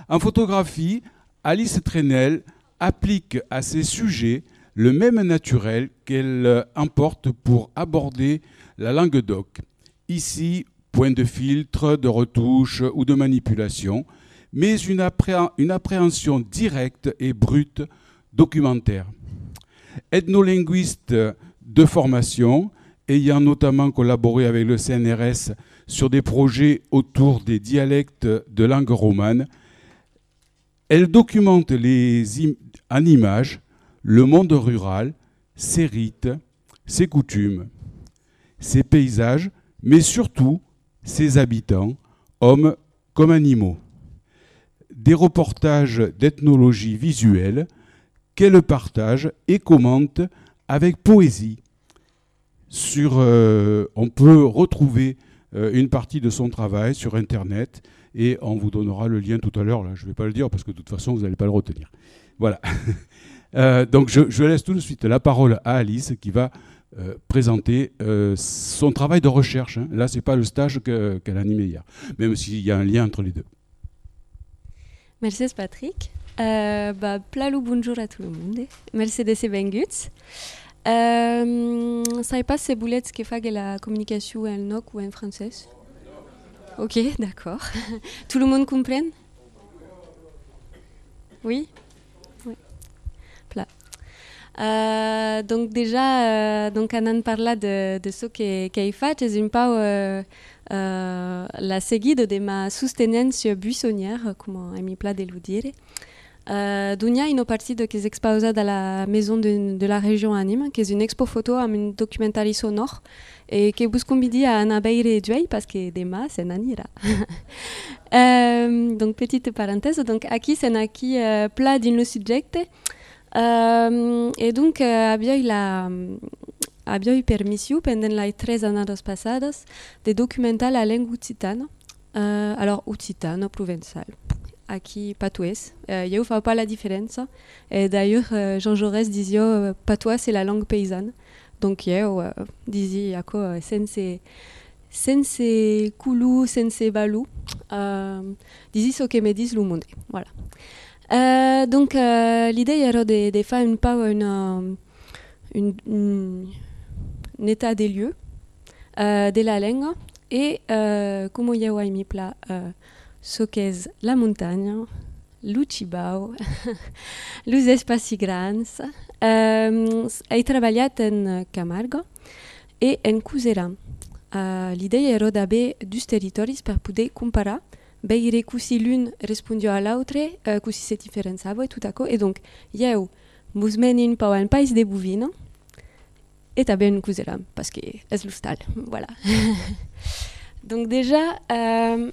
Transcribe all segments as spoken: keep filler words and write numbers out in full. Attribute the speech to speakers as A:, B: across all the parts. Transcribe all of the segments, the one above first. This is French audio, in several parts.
A: En photographie, Alice Trenel applique à ses sujets le même naturel qu'elle emporte pour aborder la langue doc. Ici, point de filtre, de retouche ou de manipulation, mais une, appré- une appréhension directe et brute documentaire. Ethnolinguiste de formation, ayant notamment collaboré avec le C N R S sur des projets autour des dialectes de langue romane, elle documente les im- en images le monde rural, ses rites, ses coutumes, ses paysages, mais surtout ses habitants, hommes comme animaux. Des reportages d'ethnologie visuelle qu'elle partage et commente avec poésie. Sur, euh, on peut retrouver euh, une partie de son travail sur Internet et on vous donnera le lien tout à l'heure. Là, je ne vais pas le dire parce que de toute façon, vous n'allez pas le retenir. Voilà. euh, donc, je, je laisse tout de suite la parole à Alice qui va euh, présenter euh, son travail de recherche. Hein. Là, ce n'est pas le stage que, qu'elle a animé hier, même s'il y a un lien entre les deux.
B: Merci Patrick. Euh, bah, Plalou bonjour à tout le monde. Merci de ces benguts. Euh, savez pas ces boulettes qui fait la communication en noc ou en français? Ok, d'accord. Tout le monde comprend? Oui? Oui. Plat. Euh, donc déjà, euh, donc on en parla de, de ce que che fait, c'est un peu euh, euh, la seguida de ma sustenance buissonnière, comme on mi plat de le dire. Euh, Dunia est une partie de qui exposée dans la maison de, de la région à Nîmes, qui est une expo photo avec un documentaire sonore et que vous convidez à en abeille duei parce que demain c'est nanira. euh, donc petite parenthèse, donc aquí c'est aquí euh, plat dans le sujet euh, et donc euh, abbiamo la abbiamo eu permission pendant les tres années passadas de documenter la langue occitane, euh, alors occitane provençale. Aquí patois. Euh, je ne fais pas la différence. Et d'ailleurs, euh, Jean Jaurès disait euh, patois c'est la langue paysanne. Donc, je euh, disais euh, sense sense coulou, sense balou. Euh, disais ce que me dit le monde. Voilà. Euh, donc, euh, l'idée era de, de faire un peu une, une, une, un état des lieux euh, de la langue. Et euh, comme je vois mis plat. Euh, ce qu'est la montagne, le cibao, les espaces grands. Euh, j'ai travaillé en Camargue et en Couserans. Euh, l'idée era d'avoir deux territoires pour pouvoir comparer, veure si l'une répondait à l'autre, euh, si se différenciava et tout à coup. Et donc, je vous mène pour un pays de bovines et t'as bien un Couserans parce que c'est le style. Voilà. Donc déjà. Euh,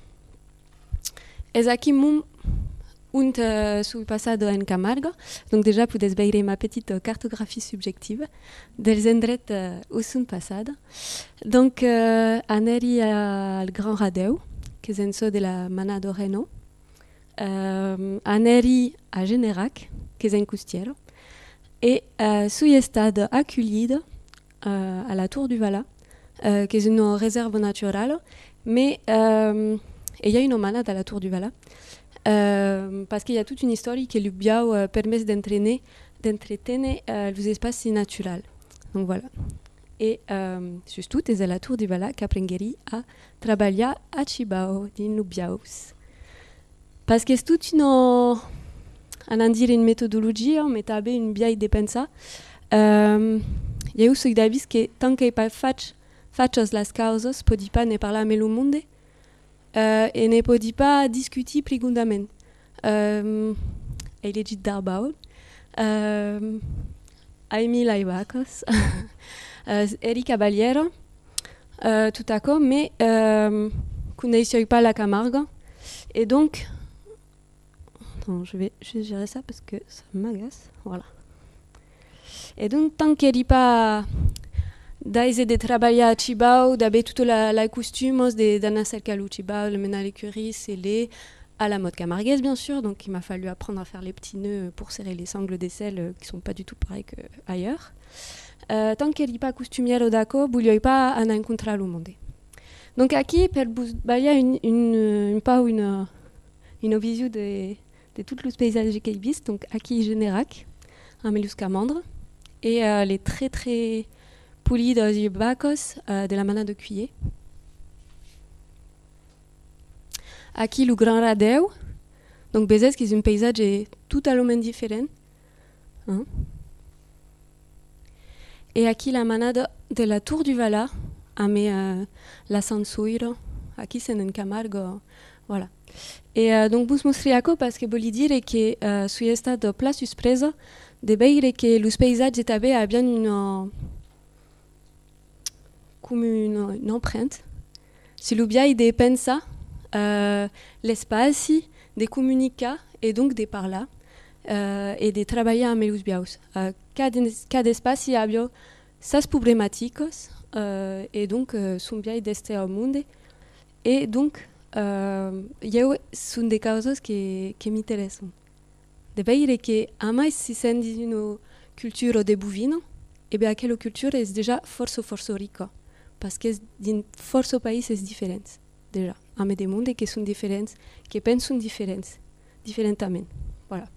B: És aquí un, un uh, sul passat en Camargue. Donc déjà, podeu veure ma petite cartographie subjective dels endrets uh, où són passada. Donc, uh, aneri al Gran Radeu, que és en so de la Mana de Reno. Uh, aneri a Generac, que és en Costiero. Et uh, sui estat acollit uh, a la Tour du Vala, uh, que és una réserve naturelle, mais... Uh, Et il y a une manade à la Tour du Vala, euh, parce qu'il y a toute une histoire qui lui a euh, permis d'entraîner, d'entretenir euh, les espaces naturels. Donc voilà. Et euh, surtout, c'est à la Tour du Vala qu'apprendrai à travailler à Cibao, dans Lubiaus. Parce que c'est toute une, on en dire une méthodologie, mais tu as une vieille dépense. Euh, il y a aussi d'avis que tant qu'il n'y a pas fait, fait les causes, peut pas ne parler avec le monde. Uh, et ne peut pas discuter profondément. Um, il est dit d'arbau. Um, Aimé Laivacos. uh, Eric Caballero. Uh, tout à coup, mais um, connaissez pas la Camargue. Et donc, attends, je vais juste gérer ça parce que ça m'agace. Voilà. Et donc, tant qu'il n'y a pas d'aise de travailler à Cibao, d'avoir toute la, la costume, d'aller cercar le Cibao, le mener à l'écurie, sceller, à la mode camarguaise bien sûr, donc il m'a fallu apprendre à faire les petits nœuds pour serrer les sangles d'aisselle euh, qui sont pas du tout pareils qu'ailleurs. Euh, tant qu'elle n'est pas costumière d'accord, vous n'avez pas à rencontrer le monde. Donc ici, il y a une, une, une, pas une, une vision de, de tout le paysage qui existe. Donc, aquí Générac, en Meluscamandre, et euh, les très très polis de bacos euh, de la manade de cuiller. Aquí le Grand Radeu, donc Bézès qui est un paysage est totalement différent. Hein? Et aquí la manade de la Tour du Vala, avec euh, la Sansuiro, aquí c'est en Camargo, voilà. Et euh, donc bus mostriaco parce que voulez dire que euh, suis estado pla surpresa de veire que los paysages étaient a bien une comme une, une empreinte. Si l'ubiai de pensa euh, l'espace, de comunica et donc de parler euh, et de travailler avec les biaus. Euh, cada, cada espace a bio sas problemáticas euh, et donc euh, son biais d'este au monde et donc euh, eu sont des causes qui qui m'intéressent. De veire que a mais si c'est une culture de bovino et bien quelle culture est déjà force force rica parce que d'une force pays c'est différent déjà. A mais des mondes qui sont différents, qui pensent différents, différemment. Voilà.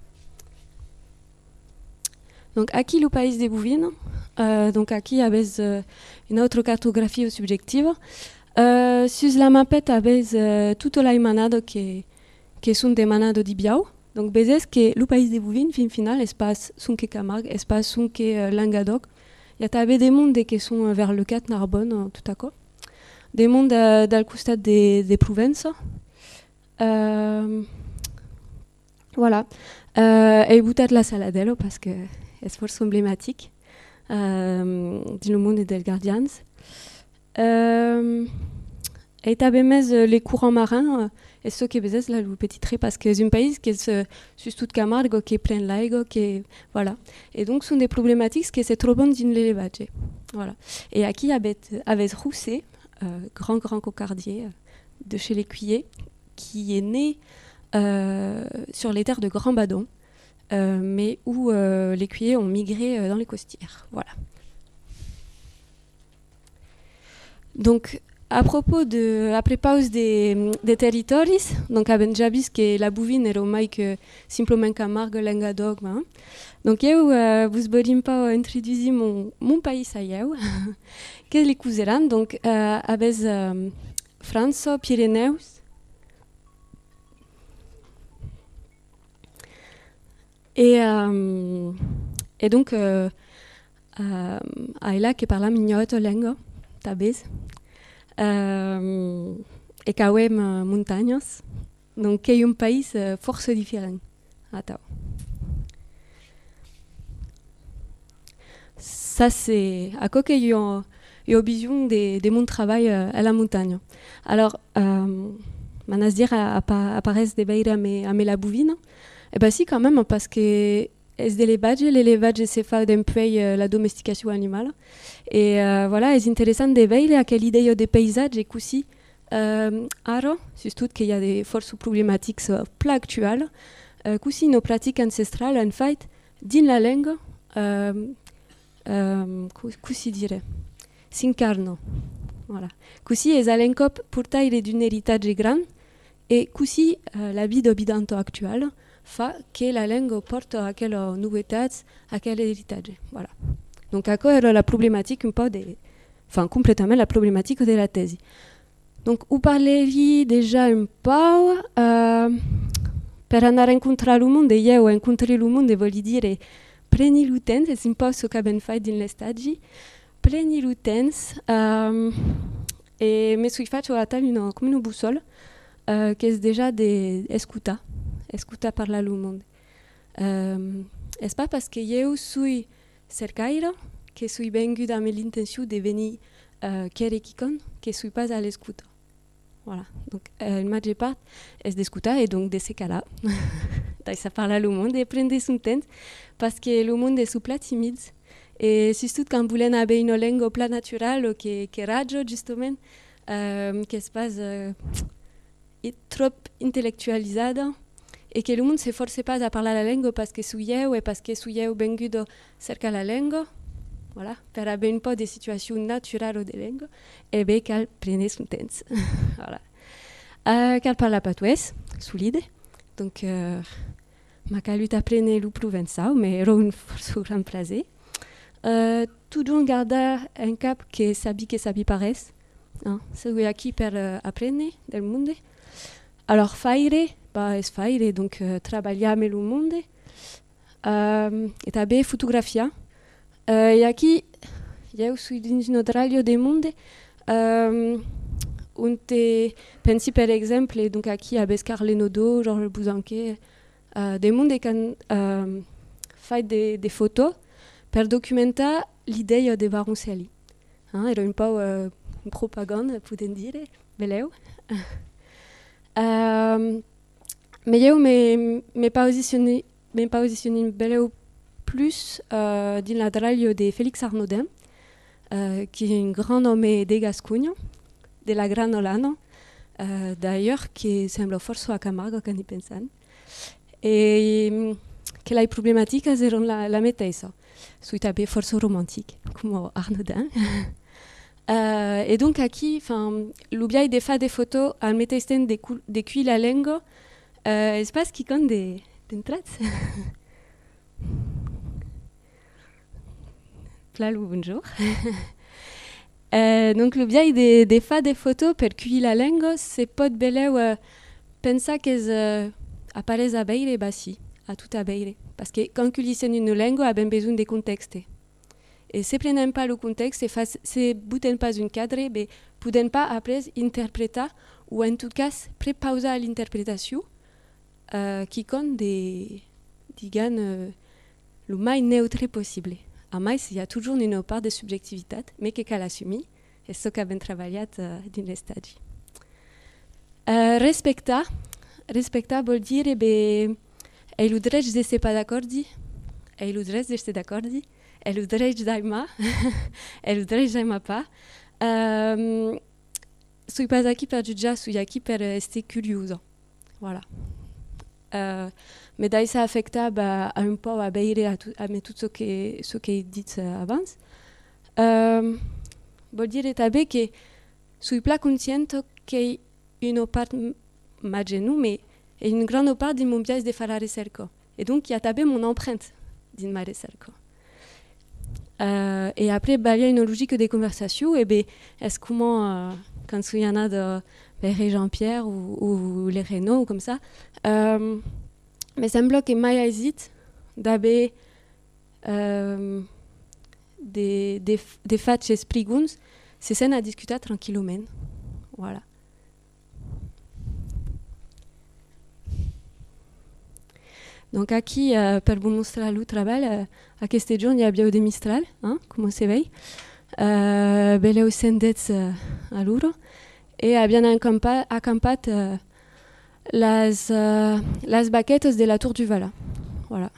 B: Donc, aquí le pays des bovines. Euh, donc, aquí avec euh, une autre cartographie subjective. Euh, sur la mapette, avec euh, toute la manade qui, qui sont des manades de biao. Donc, bezes que le pays des bovines, fin final, espace sont que Camargue, espace sont que euh, Languedoc. Il y a des mondes qui sont vers le quatre Narbonne, euh, tout à coup. Des mondes euh, dans le costat des, des Provences. Euh, voilà. Euh, et peut-être la Saladelo, parce que c'est fort emblématique euh, du monde des Guardians. Euh, et tu avais mis les courants marins, euh, et ceux qui faisaient là, le petit trait, parce que c'est un pays qui est sur toute Camargue, qui est plein de laïcs, qui est, voilà. Et donc, ce sont des problématiques qui c'est trop bon d'une l'élevage. Voilà. Et aquí avec, avec Rousset, euh, grand, grand cocardier euh, de chez les Cuyers, qui est né euh, sur les terres de Grand Badon, euh, mais où euh, les Cuyers ont migré euh, dans les costières. Voilà. Donc, à propos de, après pause des, des territoires, donc à Benjabis, que la bouvine est au mai que simplement Camargue, Languedoc. Hein. Donc, je euh, vous voulais pas introduire mon, mon pays, ça y est, que les couserans, donc euh, avec euh, France, Pyrénées. Et, euh, et donc, euh, euh, Ayla qui parle mignotte langue, tabez. Euh, et quand même euh, montagnes, donc c'est un pays euh, fort différent. Attends. Ça c'est à quoi qu'il y a une vision de, de mon travail euh, à la montagne. Alors, euh, manas dire apparaissent des beires à mes, à mes la bouvine. Eh bien si quand même parce que es de l'élevage, l'élevage c'est fait depuis euh, la domestication animale. Et euh, voilà, c'est intéressant de voir à quelle idée des paysages et aussi, euh, alors, surtout qu'il y a des forces problématiques euh, plus actuelles, euh, aussi nos pratiques ancestrales, en fait, dans la langue, euh, euh, qu'est-ce dire, s'incarnent. Voilà. Aussi, les alencop portaient d'un héritage grand et aussi euh, la vie d'habitant actuelle fait que la langue porte à quelle nouveauté, à quel héritage. Voilà. Donc, à quoi est la problématique un peu de, enfin, complètement la problématique de la thèse. Donc, vous parleriez déjà un peu, euh, pour aller rencontrer le monde, et je rencontrer le monde, voulez dire, prenez le temps, c'est un peu ce que j'ai fait dans le stage, prenez le temps, euh, et me suis fait à table une, comme une boussole, euh, qui est déjà d'écouter, écouter parler le monde. Euh, est-ce pas parce que je suis cercaire, que suis venue avec l'intention de venir euh, quelqu'un que suis pas à l'écoute. Voilà. Donc, euh, le match part est d'écouter et donc de ce cas-là, ça parle le monde et prendre son temps parce que le monde est sous plat timide et surtout quand vous voulez avoir une langue au plat naturel qui qui rage justement, euh, qui se passe euh, trop intellectualisée. Et que le monde ne se force pas à parler la langue parce que souillé ou parce que souillé ou bengudo cerca la langue, voilà, pour avoir un peu de situation naturelle de langue, et bien qu'elle prenne son temps. Voilà. Uh, cal parla patuès, solide. Donc, uh, ma calut apprene lu provenzau, mais era un forço gran plaisir. Uh, toujours garda un cap que sabi que sabi pares. Hein? Segui aquí per uh, apprendre del monde. Alors, faire, bah, es faire, donc uh, trabalhar med lo monde. Uh, e també fotografia. Uh, e aquí, eu sou dins un dralho de monde. Um, on te pensi per exemple, donc aquí a Bescar Lenodo, Georges Bouzanquet, uh, des monde can uh, fait des, des photos per documentar l'idea de Baroncelli. Hein, era un peu uh, propagande, podem dire, beleu. uh, mais eu me, me positionné, me positionné beleu plus uh, dans la dralho de Félix Arnaudin, uh, qui est un grand homme de Gascogne, de la Gran Olano, uh, d'ailleurs, qui semble forço a Camargo quand y pensan. Et um, que la problématique erano la, la metesa. Sui també forço romantique, comme Arnaudin. uh, et donc, aquí, l'oubliai de faire des photos al metesten de, de cui la lengo, uh, es pas qui compte des d'entrats. Plalo, bonjour. Uh, donc, l'objet de, de faire des photos per cui la lengo, c'est pas de beleu uh, pensa qu'es uh, apareix a beire, bah si, a tout a beire. Parce que quand culisent une langue, a ben besoin de contexte. Et si prenen pas le contexte, si buten pas un cadre, ben poden pas après interpréter, ou en tout cas prépauser l'interprétation, uh, qui compte des, digan, uh, le mai neutre possible. A mais, il y a toujours une part de subjectivité, mais que cal assumir, et ce qu'a ben travaillat uh, dans l'estadi. Uh, respecta, respecta vol dire, ben, e lo dret de ser pas d'accordi, e lo dret de ser d'accordi, e lo dret d'aimar, e lo dret d'aimar pas. Um, sui pas aquí per jutjar, sui aquí per ester curiosa. Voilà. Uh, mais d'ailleurs, ça affecte bah, un peu à beire à tout, à tout ce que ce qui est dit uh, avant. Euh, Vol dire també que suis pla consciente que une part magenu, mais une grande part de mon biais de faire la recherche. Et donc, il y a també mon empreinte dans ma recherche. Euh, et après, bah, il y a une logique de conversation. Et ben, est-ce comment, euh, quand il y en a de ben, Jean-Pierre ou, ou les Renault ou comme ça, euh, mais ça me bloque et mai hésite d'avoir euh, des, des, des faits chez Spriguns, c'est ça à discuter tranquillement. Voilà. Donc, aquí, uh, per vous montrer le travail, uh, aquest jour, il y a bien des Mistral, hein, comme se veille. Uh, Beleu sendets uh, a l'uro. Et a bien accampat, accampat uh, las, uh, las baquettes de la Tour du Vala. Voilà.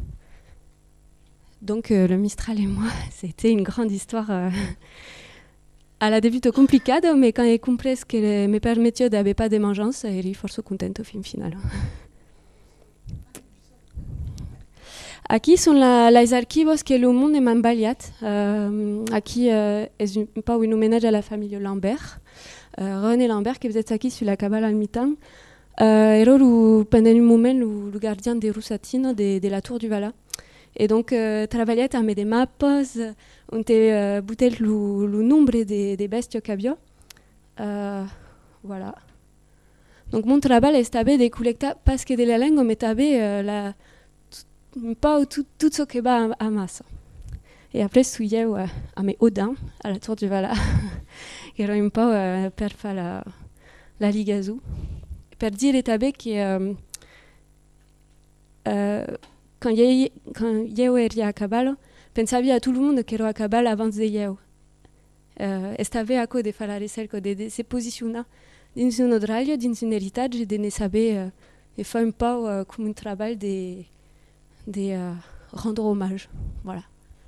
B: Donc, uh, le Mistral et moi, c'était une grande histoire. Uh, à la début compliquée, mais quand j'ai compris que mes pères métiers n'avaient pas de mangeance, j'étais fort contente au film final. Aquí sont la, les archivos que le monde m'a emballé. Euh, aquí euh, est un peu un hommage à la famille Lambert. Euh, René Lambert, qui faisait aquí sur la cabale en mi-temps, euh, era pendant un moment le, le gardien des Roussatines de, de la Tour du Vala. Et donc, euh, travaillait avec des maps, on te euh, boutait le, le nombre de, de bestiaux qu'il y avait. Euh, voilà. Donc, mon travail est de collecter, parce que de la langue, mais euh, la pas tout, tout ce qui va à, à masse. Et après, je suis euh, à mes Odins, à la Tour du Vala, qui era un peu euh, per faire la, la ligazou. Per dire que euh, euh, quand eu era a cavalo, pensava à tout le monde qui era a cavalo avant de eu. Euh, estava a co de faire la recherche, de, de se positionner dans un dralho, dans un héritage, de ne saber, euh, de faire un peu euh, comme un travail de de euh, rendre hommage. Voilà.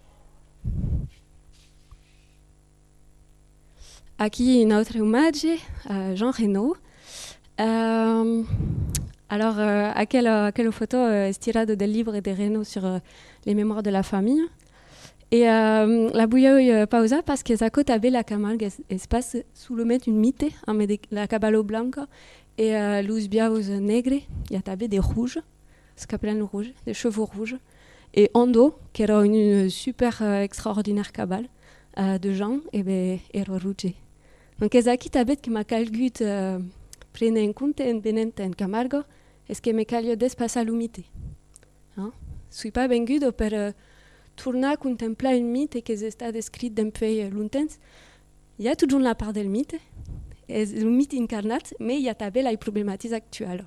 B: Aquí un autre hommage à Jean Reno. Euh, alors, euh, à, quelle, à quelle photo euh, est tirée des livres de Reno sur euh, les mémoires de la famille. Et euh, la bouillée euh, pausa parce que à côté avait la Camargue espace sous le mettre une mythe, la Caballo Blanco, et uh, luz biaus negre, il y a tabé des rouges, ce qu'on appelle rouge, des chevaux rouges, et Ondo, qui era une super uh, extraordinaire cabale uh, de gens, et ben era rouge. Donc ez aki tabet que ma calgut uh, prene en compte en benente en Camargo, est-ce que me calio des passa l'humité. Hein? Suis pas vengudo per uh, tourner contemplar une mythe que està descrit depuis uh, longtemps. Il y a toujours la part del mythe, és un mythe incarnat, mais il y a també la problématique actuelle.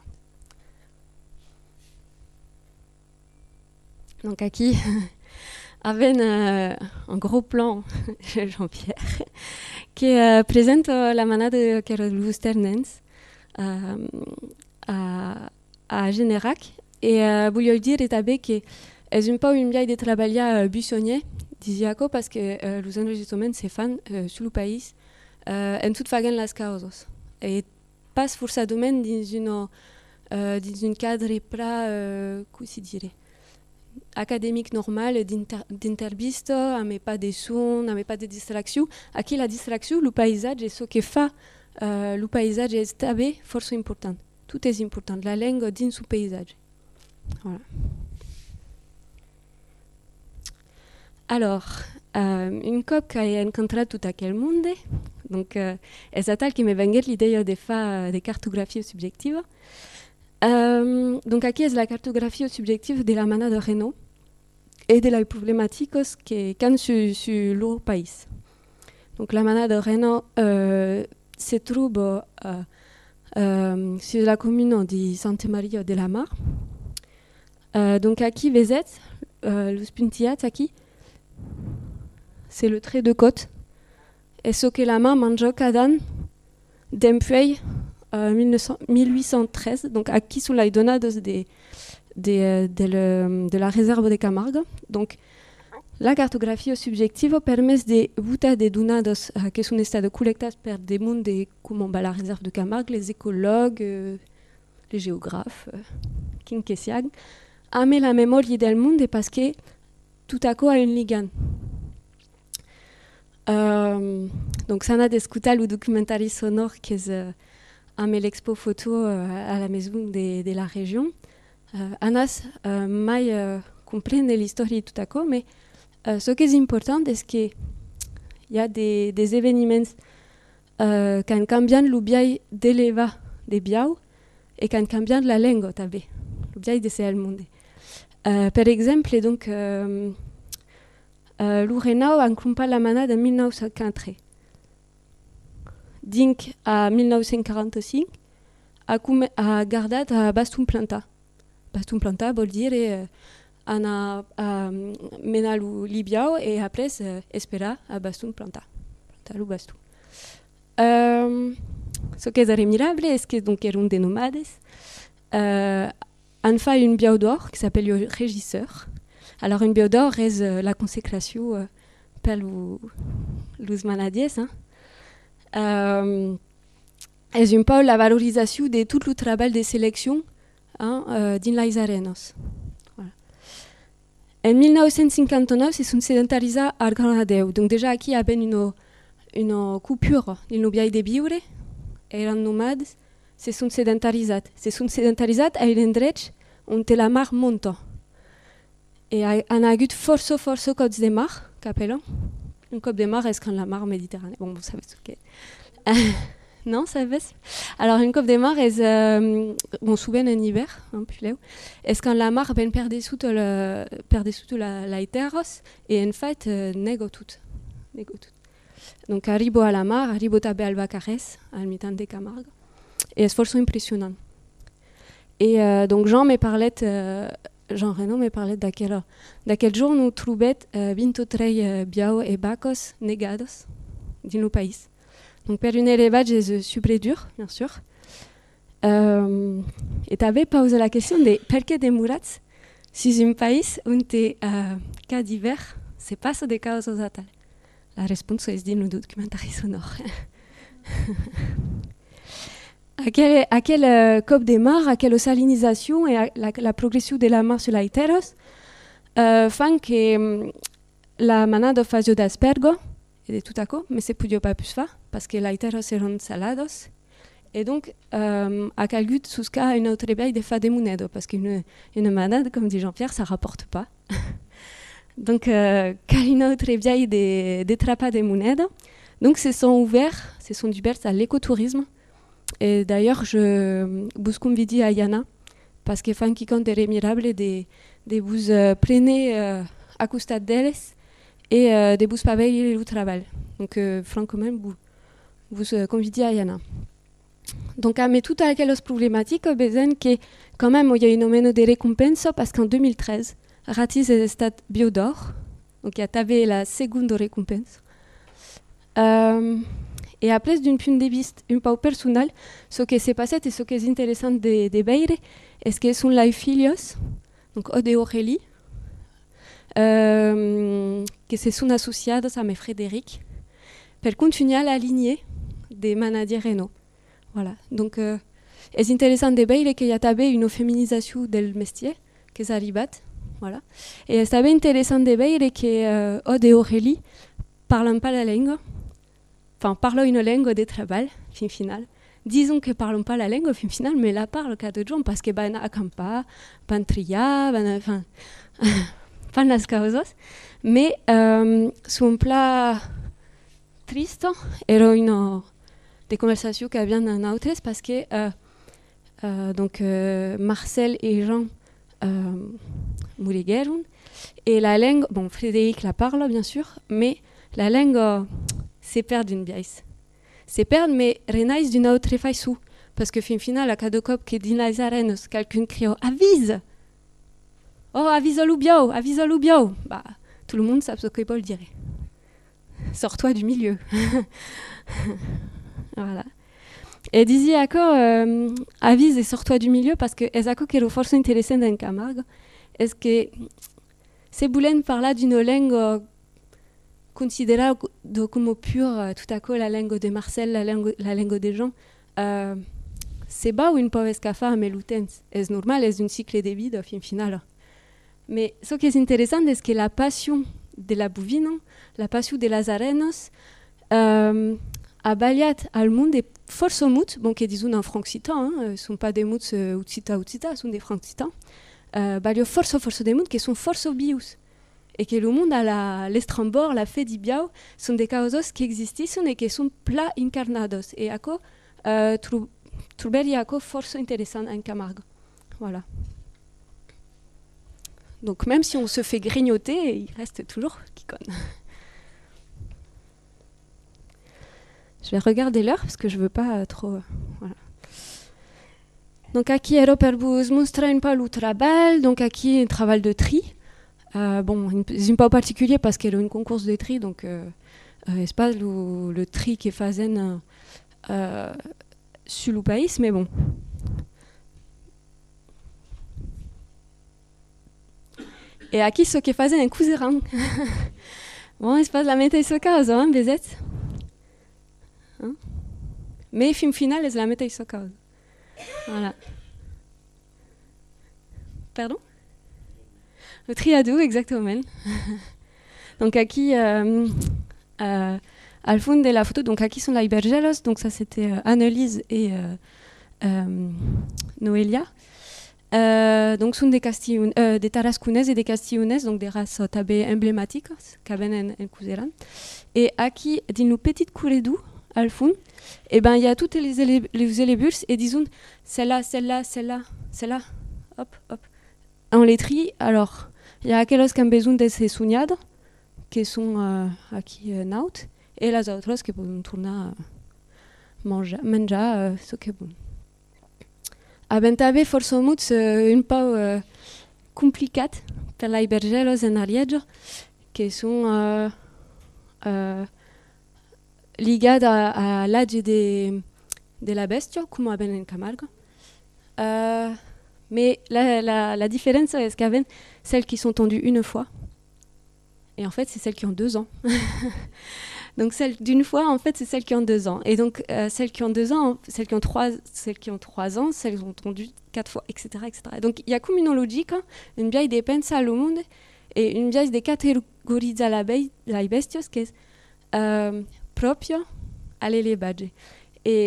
B: Donc aquí, avec euh, un gros plan, Jean-Pierre, qui euh, présente euh, la manade que Luz Ternens euh, à, à Générac. Et euh, voulais dire també que és un peu une vieille de travailler euh, buissonnier, disiaco, parce que euh, les enregistrements se fan euh, sur le pays euh, en tout fagen las causas. Et pas forcément dans une, euh, dans un cadre pra, euh, comment se dirait, académique normal d'intervista, mais pas de son, mais pas de distraction. Aquí la distraction, le paysage, est ce que fait euh, le paysage est també force important. Tout est important, la langue dans ce paysage. Voilà. Alors, euh, une cop qui a rencontré tout aquel monde, donc euh, è stata qui me venait l'idée de faire des cartographies subjectives. Euh, donc, aquí es la cartographie subjective de la mana de Renault et de las problemáticas que can sur, sur leur pays. Donc, la mana de Renault euh, se trouve euh, euh, sur la commune de Santa Maria de la Mar. Euh, donc, aquí vezet, euh, los puntiats, aquí, c'est le trait de côte. Et ce que la main mange cada an depuis euh, mille huit cent treize, donc aquí sont les données de, de, de, de, le, de la réserve de Camargue. Donc, la cartographie subjective permet de voter des données uh, qui sont estades collectées par des mondes de, comme bah, la réserve de Camargue, les écologues, euh, les géographes, euh, qui que siag, à la mémoire del monde parce que tout à coup a une ligane. Euh, donc, ça n'a d'escutar le documentaire sonore qui est euh, à l'expo photo euh, à la maison de, de la région. Euh, Anas, euh, mai euh, comprendre l'histoire tout à coup, mais euh, ce qui est important, c'est qu'il y a des, des événements euh, qui changent le biais de l'Eva de Biao et qui changent la langue també, le biais de ce monde. Euh, par exemple, donc, euh, euh, l'Urenau a compris la manade en mille neuf cent quatre. Dink, à mille neuf cent quarante-cinq, a, a gardé à Bastum Planta. Bastum Planta veut dire euh, on a euh, mené le Libiao et après euh, espéra à Bastum Planta. Planta le Bastum. Euh, ce qui est admirable, c'est que donc erano des nomades. Euh, on fait une biao d'or qui s'appelle le régisseur. Alors, une biao d'or est euh, la consécration euh, par les manadiers. Hein. Euh, est un peu la valorisation de tout le travail de sélection hein, euh, dans les arenas. Voilà. En mille neuf cent cinquante-neuf, ils sont sédentarisés à Granadeu. Donc, déjà, ici, il y avait une, une coupure dans le biais de vivre. Ils étaient nomades. Se sont sédentarisés. Se sont sédentarisés à un endroit où la mar monte. Et on a eu force, force côtes de mar, qu'appelons. Une côte de mar, est-ce qu'on la mar Méditerranée? Bon, vous savez ce que c'est. Non, ça va. Alors, une côte de mar, est, euh, on se souvient en hiver, hein, plus là. Est-ce qu'on la mar, ben, perd sous la, perd sous la, la terrasse, et en fait, euh, négo tout. Négo tout. Donc, arribo à la mar, arribo tabé al Bacares, al mitan de Camargue. Et c'est forcément impressionnant. Et euh, donc Jean me parlait, euh, Jean Renaud me parlait d'aquel, d'aquel jour nous trouvions euh, vingt-trois euh, biao et bacos negados dans le pays. Donc per un élevage est super dur, bien sûr. Euh, et tu avais posé la question de pourquoi des mourats si un pays où tu as cas d'hiver, c'est pas ça des causes atales. La réponse est dans le documentaire sonore. À quelle, à quelle euh, coupe des mares, à quelle salinisation et à la, la progression de la mar sur la terrasse euh, font que um, la manada faisait d'aspergo et de tout à coup, mais c'est plus pas plus fa parce que la terrasse eran salados Et donc, euh, a calgut susca une autre biaille de fa de monedo, parce qu'une une manade, comme dit Jean-Pierre, ça rapporte pas. Donc, euh, cal une autre biaille de, de trapa de monedo. Donc, se sont ouverts, se sont ouverts à l'écotourisme. Et d'ailleurs, je buscum vidi a Yana, parce que fan qui compte des remirables de, de vous euh, prenez euh, à costat d'elles et euh, de vous paveille le travail. Donc, euh, franchement, vous, vous euh, convidez à Yana. Donc, à mais tout à quelle problématique, besoin que quand même il y a une omeno de récompense parce qu'en deux mille treize, Ratis est stade bio d'or, donc il y a tabé la seconde récompense. Euh, et après d'une punte de vista un peu personnel, ce qui s'est passé et ce qui est intéressant de, de Beire, est-ce que sont les filios, donc Ode et Aurélie, euh, que se sont associados à mes Frédéric, pour continuer la lignée des manadiers Renault. Voilà, donc euh, c'est intéressant de Beire qu'il y a tabé une féminisation del métier, que ça arrive, voilà. Et c'est intéressant de Beire que euh, Ode et Aurélie parlent pas la langue, enfin parlent une langue de travail, fin final. Disons que parlent pas la langue, fin final, mais la parlent cas de gens parce que ben acampa, ben tria, ben enfin, pas las causas, mais euh, son plat triste era une des conversations qui viennent en autres parce que euh, euh, donc euh, Marcel et Jean euh, mourigueron et la langue, bon Frédéric la parle bien sûr, mais la langue euh, c'est perdre une biaise. C'est perdre mais renais d'une autre façon parce que fin final à cada cop que dit les arènes quelqu'un crie avise. Oh avise au bio, avise au bio. Bah tout le monde sait ce que Paul dirait. Sors-toi du milieu. Voilà. Et disait encore euh, avise et sors-toi du milieu parce que est-ce que c'est force intéressant dans Camargue. Est-ce que ces boulenes par là d'une langue considérée comme pure, tout à coup la langue de Marcel, la langue, la langue des gens, euh, c'est bas ou une pauvre escafard mais l'utens. Est normal, est un cycle de vie au fin final. Mais ce qui est intéressant, c'est que la passion de la bovine, la passion de las arenas, euh, a baliat al monde est force mout, bon qui disons en francitan, ne hein, sont pas des mouts euh, utsita utsita, sont des francitans. Euh, balio force force des mouts qui sont force bius et que le monde a la l'estrambor, la fait dibiao, sont des causos qui existent et qui sont plats incarnados et ako euh, trouver ako force intéressant en Camargue. Voilà. Donc même si on se fait grignoter, il reste toujours qui conne. Je vais regarder l'heure parce que je veux pas euh, trop. Euh, voilà. Donc aquí ero per vous montrer un peu le travail. Donc aquí un travail de tri. Euh, bon, un peu particulier parce qu'il y a une concours de tri, donc euh, euh, c'est pas le, le tri qui est fait euh, sur le pays, mais bon. Et aquí ce qui est fait un cousin. Bon, c'est pas la météo ce cas, hein, Bézet. Hein? Mais film final est la météo ce cas. Voilà. Pardon? Le triado, exactement. Donc, aquí, euh, euh, al fond de la photo, donc, aquí sont les bergeros. Donc, ça, c'était euh, Annelise et euh, euh, Noelia. Euh, donc, sont des, Castillon, euh, des Tarasconnaises et des Castillonnaises, donc des races tabées emblématiques, qui viennent en Couseran. Et aquí, dans nos petites courées d'eau, al fond, et ben, il y a toutes les, élé- les éléburs, et disons, celle-là, celle-là, celle-là, celle-là, hop, hop. On les trie, alors. Il y a aquellos qui ont besoin de ces soignades, qui sont euh, aquí euh, naut, et les autres qui peuvent tourner euh, manger, manger euh, ce que bon. Abentabe forse much euh, un peu euh, compliqué pour les bergeros en Ariège, qui sont euh, euh, liés à, à l'âge de, de la bestia, comme on en Camargue. Euh, Mais la, la, la différence, c'est qu'il y a celles qui sont tondues une fois. Et en fait, c'est celles qui ont deux ans. Donc, celles d'une fois, en fait, c'est celles qui ont deux ans. Et donc, euh, celles qui ont deux ans, celles qui ont trois, celles qui ont trois ans, celles qui ont tondu quatre fois, et cetera, et cetera. Donc, il y a comme une logique, une biaille des pensa au monde et une biaille des catégories à la bestios qui est euh, proprio alle le badge. Et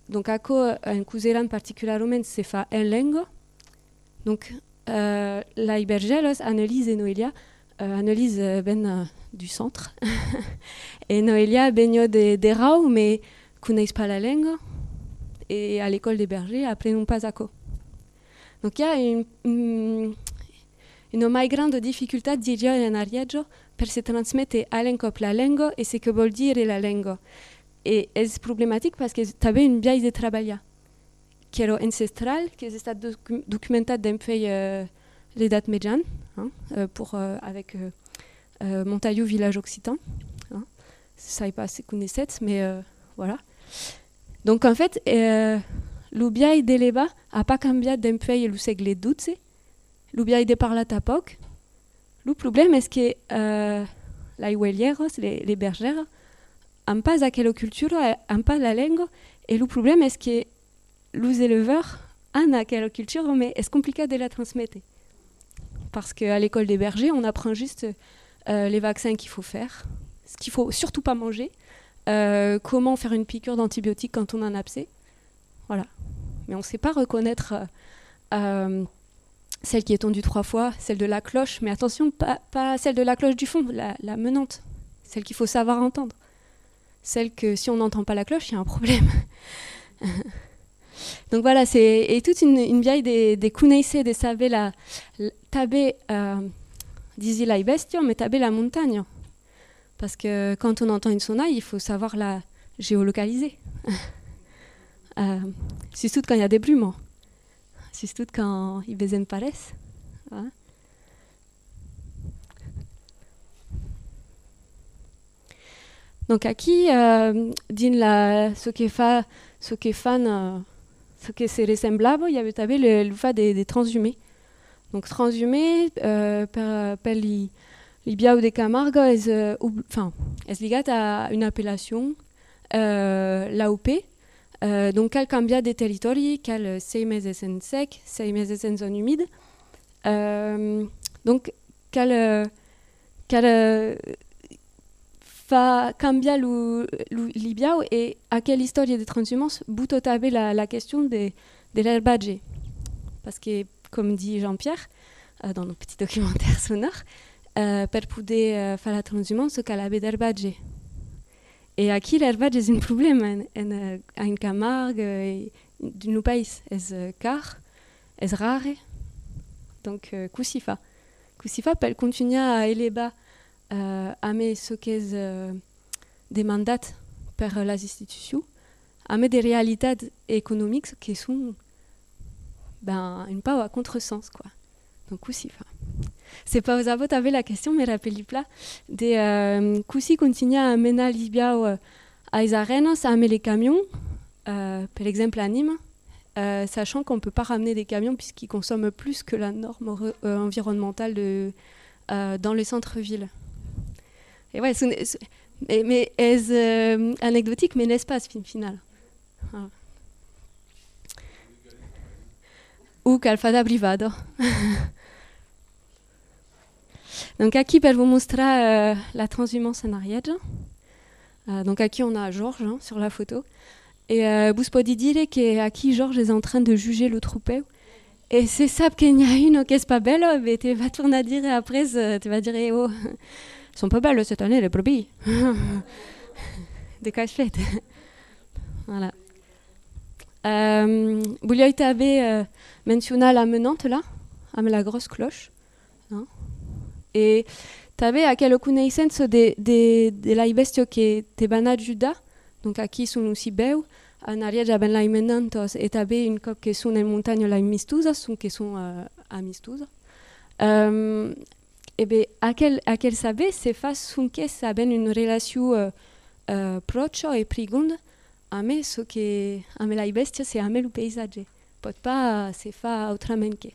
B: donc ako en kuzeran particularment se fa en lengo. Donc euh, la Ibergelos analyse Noelia euh, analyse euh, ben euh, du centre et Noelia benio de de rau mais connaissent pas la langue et à l'école des bergers après non pas ako. Donc il y a une, une une mai grande difficultà di dire en ariaggio per se transmette a l'encop la langue et ce que veut dire la langue. Et c'est problématique parce que tu avais une vieille de travail qui est ancestrale, qui est docu documentée d'un peu euh, les dates médianes, hein, euh, pour, euh, avec euh, euh, Montaillou, village occitan. Hein. Ça n'est pas assez connaissé, mais euh, voilà. Donc en fait, euh, l'ubiaï de l'Eba n'a pas changé d'un peu le segle douze, l'ubiaï de parla tapoc. Le problème est que euh, les huelieros, les, les bergères, n'ont pas la culture, n'ont pas la langue, et le problème est que les éleveurs ont la culture, mais c'est compliqué de la transmettre. Parce qu'à l'école des bergers, on apprend juste euh, les vaccins qu'il faut faire, ce qu'il ne faut surtout pas manger, euh, comment faire une piqûre d'antibiotiques quand on a un abcès. Voilà. Mais on ne sait pas reconnaître euh, celle qui est tondue trois fois, celle de la cloche, mais attention, pas, pas celle de la cloche du fond, la, la menante, celle qu'il faut savoir entendre. Celle que si on n'entend pas la cloche, il y a un problème. Donc voilà, c'est et toute une, une vieille des des connaissances de savoir la, la taber euh, disi la bestia, mais taber la montagne. Parce que quand on entend une sonaille, il faut savoir la géolocaliser. euh, surtout quand il y a des brumes. Surtout quand ils besoin paraissent. Voilà. Donc aquí euh, din la ce que fa ce que fan euh, ce que c'est ressemblable, il y avait tabé le, le fa des, des transhumés. Donc transhumés euh, per per li li biao de Camargue est enfin est ligat à une appellation euh, l'A O P. Euh, donc quel cambia des territoires, quel sei meses en sec, sei meses en zone humide. Euh, donc quel quel fa cambia lu, lu libiao et à quelle histoire de transhumance bouto tabé la, la question de, de l'herbage. Parce que, comme dit Jean-Pierre, euh, dans nos petits documentaires sonores, euh, per pouder euh, faire la transhumance, ce qu'elle avait d'herbage. Et à qui l'herbage est un problème en, en, en Camargue et dans nos pays. Est car, est rare. Donc, euh, Kusifa. Kusifa peut continuer à élever Euh, a me ce qu'est euh, des mandats par euh, les institutions, a me des réalités économiques qui sont ben une pas à contresens quoi. Donc aussi, c'est pas aux avots avec la question, mais rappelez plat des euh, Koussi continue à mener Libya euh, à les arènes, ça amène les camions, euh, par exemple à Nîmes, euh, sachant qu'on peut pas ramener des camions puisqu'ils consomment plus que la norme euh, environnementale de, euh, dans les centres-villes. Et ouais, c'est, c'est, mais, mais est euh, anecdotique, mais n'est-ce pas, fin final. Voilà. Ou calfada privado. Donc, ici, je vous montrer euh, la transhumance en Ariège. Euh, donc, ici, on a Georges hein, sur la photo. Et euh, vous pouvez dire qu'ici, Georges est en train de juger le troupeau. Et c'est ça qu'il y a une qui n'est pas belle, mais tu vas tourner à dire après, tu vas dire, eh, oh. Ils sont pas belles cette année, les brebis. Des cachettes. Voilà. Euh, vous lui avez euh, mentionné la menante là, avec la grosse cloche. Hein? Et tu avais à quelle connaissance de, de, de la bestia qui est banat juda, donc à qui sont aussi beaux, en arrière j'avais la menantos et tu avais une coque qui sont en montagne la mistusa, sont qui sont euh, amistusa. Euh, Et bien, à quel, à quel savait, c'est face à ça a une relation euh, euh, proche et profonde, mais ce qui a la bestia, c'est le paysage. Peut pas se faire autrement que.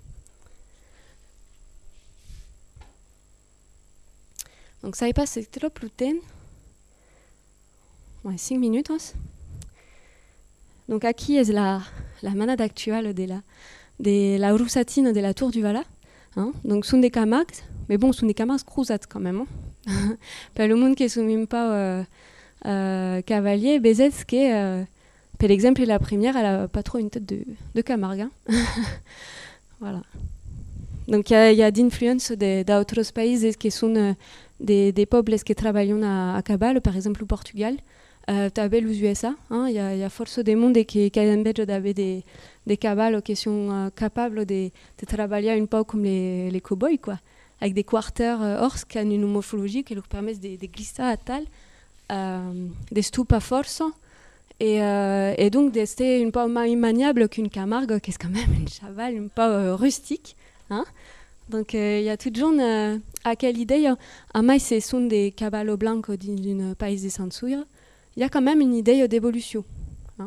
B: Donc ça y passe trop plus tôt. Ouais, cinq minutes. Hein. Donc, qui est la, la manade actuelle de la, de la roussatine de la Tour du Vala. Hein. Donc, sont des Camargues. Mais bon, ce sont des Camargues croisades quand même. Hein. Pour le monde qui ne sont même pas euh, euh, cavaliers, c'est que euh, par exemple, la première, elle n'a pas trop une tête de, de Camargue. Hein. Voilà. Donc il y a, a d'influence d'autres pays qui sont euh, des, des peuples qui travaillent à, à Cabal, par exemple au Portugal. Euh, tu as les U S A, il hein, y, a, y a force des mondes qui, qui ont des, des, des cabales qui sont euh, capables de, de travailler un peu comme les, les cow-boys, quoi, avec des quarters euh, ors qui ont une morphologie qui leur permet de, de glisser à tal, euh, de stouper à force, et, euh, et donc de rester un peu moins maniable qu'une Camargue, qui est quand même un cheval un peu euh, rustique. Hein. Donc il euh, y a tout le monde euh, à quelle idée, à moi ce sont des caballos blancs d'un pays de Sansouire. Il y a quand même une idée d'évolution. Hein.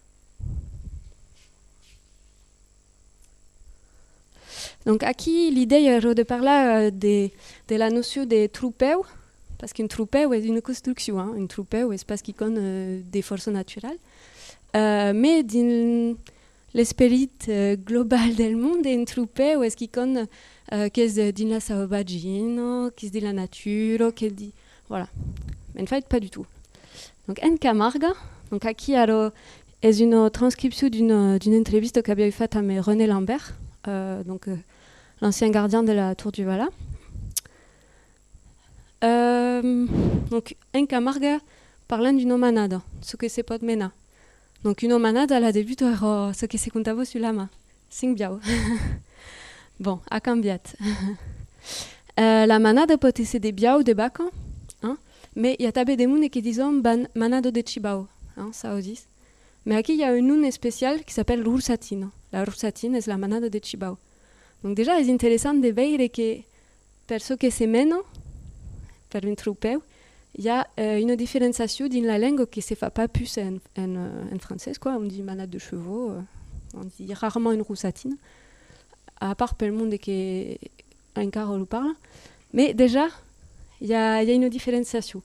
B: Donc, aquí l'idée de parler de, de la notion de troupeu, parce qu'une troupeu est une construction, hein. Une troupeu est pas ce qui connaît euh, des forces naturelles, euh, mais dans l'esprit euh, global du monde, une troupeu est ce qui connaît euh, qu'est-ce de la sauvagine, qu'est-ce de la nature, qu'est-ce de... Voilà. Mais en fait, pas du tout. Donc, en Camargue, donc aquí alors, est une transcription d'une, d'une entreviste qu'avait faite à René Lambert, euh, donc euh, l'ancien gardien de la Tour du Vala. Euh, donc, en Camargue, parlant d'une manade, ce que c'est pas de mena. Donc, une manade, à la début, oh, ce que c'est contavo sur la main. Cinq biao. Bon, à cambiat. euh, la manade peut être des biao ou des bacs. Hein? Mais il y a tabé des mounes qui disent ban manado de Chibao, hein, ça aussi. Mais ici, il y a une noun spéciale qui s'appelle russatine. La russatine est la manado de Chibao. Donc déjà, c'est intéressant de voir que pour ceux qui se mènent, pour une troupeu, il y a euh, une différenciation dans la langue qui ne se fait pas plus en, en, en français. Quoi. On dit manade de chevaux, euh, on dit rarement une russatine, à part pour le monde qui un quart le parle. Mais déjà, il y, y a une différenciation.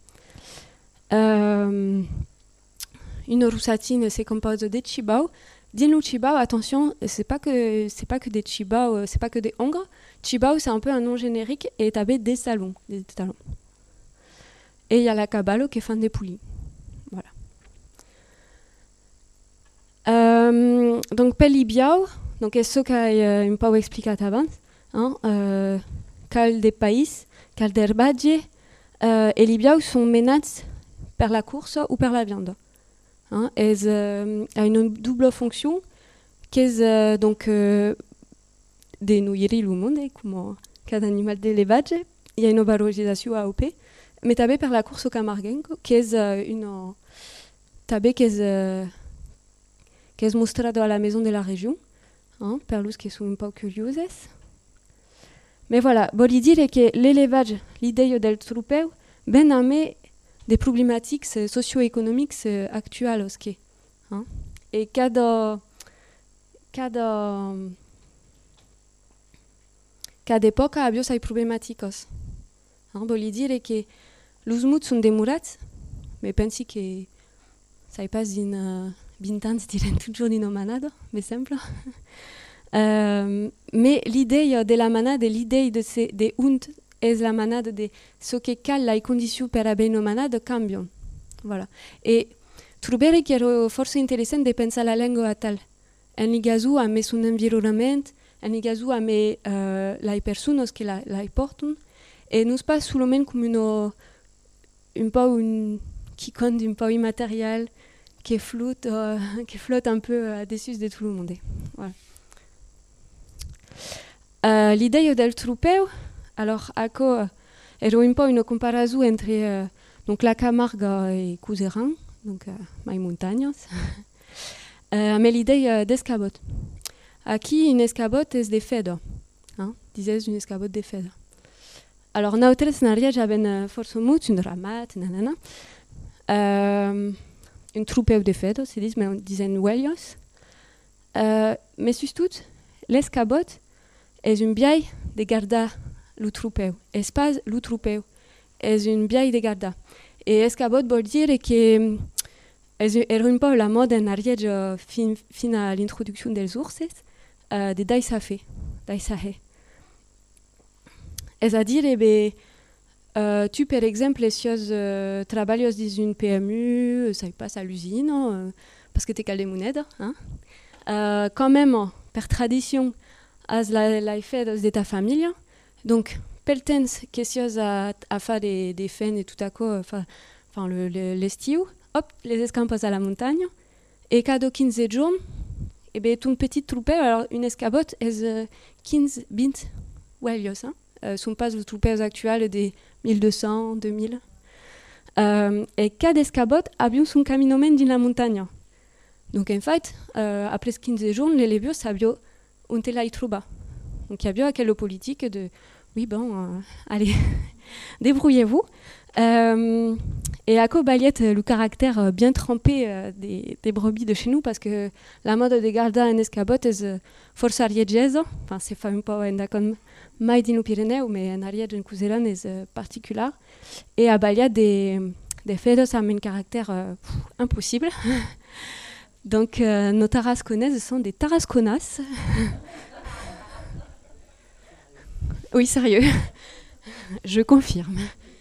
B: Euh, une russatine se compose de chibao. Dans le chibao, attention, c'est pas que c'est pas que des chibao, c'est pas que des hongres. Chibao, c'est un peu un nom générique et t'avais des talons, des talons. Et il y a la cabalo qui est fan des poulies. Voilà. Euh, donc peli biao, donc est-ce que euh, un peu expliqué avant, hein, euh, cal des pays, cal d'herbage, euh, et les biao sont menaces par la course ou par la viande. Hein, elles euh, ont une double fonction, qui est euh, donc euh, de nourrir le monde, comme cada animal d'élevage. Il y a une valorisation A O P, mais tabé par la course au camarguenco, qui est euh, une tabé qui est euh, qui est mostrado à la maison de la région, hein, per los qui sont un peu curieux. Mais voilà, voulez dire que l'élevage, l'idée del troupeu, ben amé des problématiques socio-économiques actuelles aussi. Hein? Et cada, cada, cada époque a des problématiques. Hein? Voulez dire que les mouts sont des mourats, mais pensez que ça passe d'une bintan, c'est toujours une manade, mais simple. euh, mais l'idée de la manade, l'idée de ces des hundes, est la manade de ce que cal les conditions per avere une manade cambiano. Voilà. Et trouvere que è forse intéressant de penser la langue à tal. En ligazu a mes son environnement, en ligazu a mes uh, les personnes qui la, la portent, et nous pas seulement comme une un peu une qui compte un peu immatériel, qui flotte, uh, qui flotte un peu au-dessus de tout le monde. Voilà. Uh, l'idée del troupeu. Alors, ako era un peu une comparaison entre euh, donc la Camargue et Couseran, donc euh, les montagnes, euh, mais l'idée euh, d'escabote. Aquí, une escabote est des fèdes, hein, disais une escabote des fèdes. Alors, nosaltres en Ariège avem força muts, un ramat, nanana, euh, un troupeu de fèdes, se dit, mais on disait huellos. Euh, mais surtout, l'escabote est une biaille de garder le troupeu. Espace le troupeu. C'est une biaille de garda. Et escabote veut dire que era un peu la mode en Ariège fin, fin à l'introduction des ours, euh, de daïsafé, daïsahé. C'est-à-dire, eh ben, euh, tu, par exemple, si tu euh, travailles dans une P M U, ça passe à l'usine, euh, parce que t'es calé monnaie, hein. Euh, quand même, par tradition, as la, la fait de ta famille, donc peltens questions à, à faire des, des fêtes et tout à coup, enfin le, le, l'estiu, hop, les escampes à la montagne, et cada quinze jours, et bien une petite troupée, alors une escabote est uh, quinze, vingt huellos, hein. Euh, sont pas les troupées actuelles des mille deux cents, deux mille. Euh, et cada escabote avions son caminomen dans la montagne. Donc en fait, euh, après quinze jours, les lébios sabios un tela y trouba. Donc il y a bien quelle politique de oui bon, euh, allez, débrouillez-vous. Euh, et à quoi baliette le caractère bien trempé euh, des, des brebis de chez nous, parce que la mode de garda en escabote est uh, força ariegese, enfin c'est pas un peu en mai din Pyrénées, mais en ariège en couseran est uh, particulier. Et à baliette des, des fedos ont un caractère uh, pff, impossible. Donc euh, nos tarasconnaises sont des tarasconas. Oui, sérieux. Je confirme.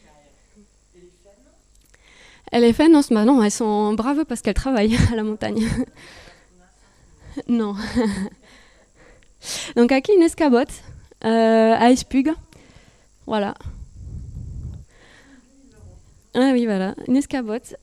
B: Elle est faite, non, ce non, elles sont braves parce qu'elles travaillent à la montagne. Non. Donc, aquí une escabote euh, à Espug. Voilà. Ah oui, voilà, une escabote.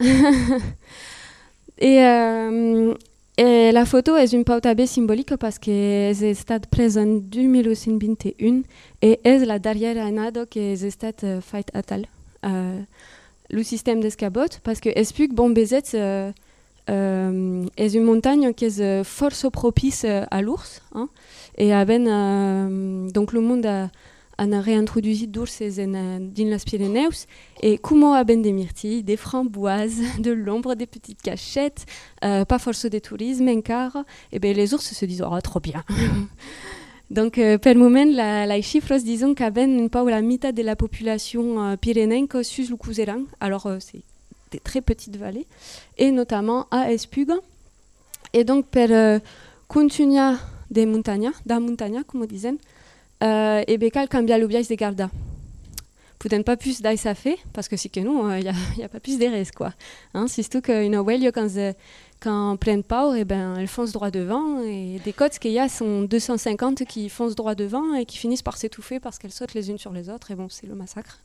B: et, euh, et la photo est une pauta bien symbolique parce qu'elle est stade prise en deux mille vingt et un et est la dernière année que est stade faite à tal. Euh, le système d'escabote, parce que Espug, bon, Bézet, euh, euh, est une montagne qui est euh, fort propice euh, à l'ours. Hein, et aben, euh, donc le monde a, a réintroduit d'ours dans les Pyrénées. Et comment aben des myrtilles, des framboises, de l'ombre, des petites cachettes, euh, pas force de tourisme, un quart, et bien les ours se disent oh, trop bien. Donc, euh, per moment, la, la chiffres disons qu'aben pas la mitad de la population euh, pyrénéenne sus le couseran. Alors, euh, c'est des très petites vallées, et notamment à Espug. Et donc, per euh, continuer des montagnes, da montagne, comme on disait, euh, et bien, cal cambia l'obliage de garda. Peut-être pas plus d'ail ça fait, parce que si que nous, il euh, n'y a, a pas plus de risques, quoi. Hein, c'est surtout qu'une ouelle, quand euh, quand pleine power, eh ben, elle fonce droit devant, et des côtes qu'il y a sont deux cent cinquante qui foncent droit devant et qui finissent par s'étouffer parce qu'elles sautent les unes sur les autres, et bon, c'est le massacre.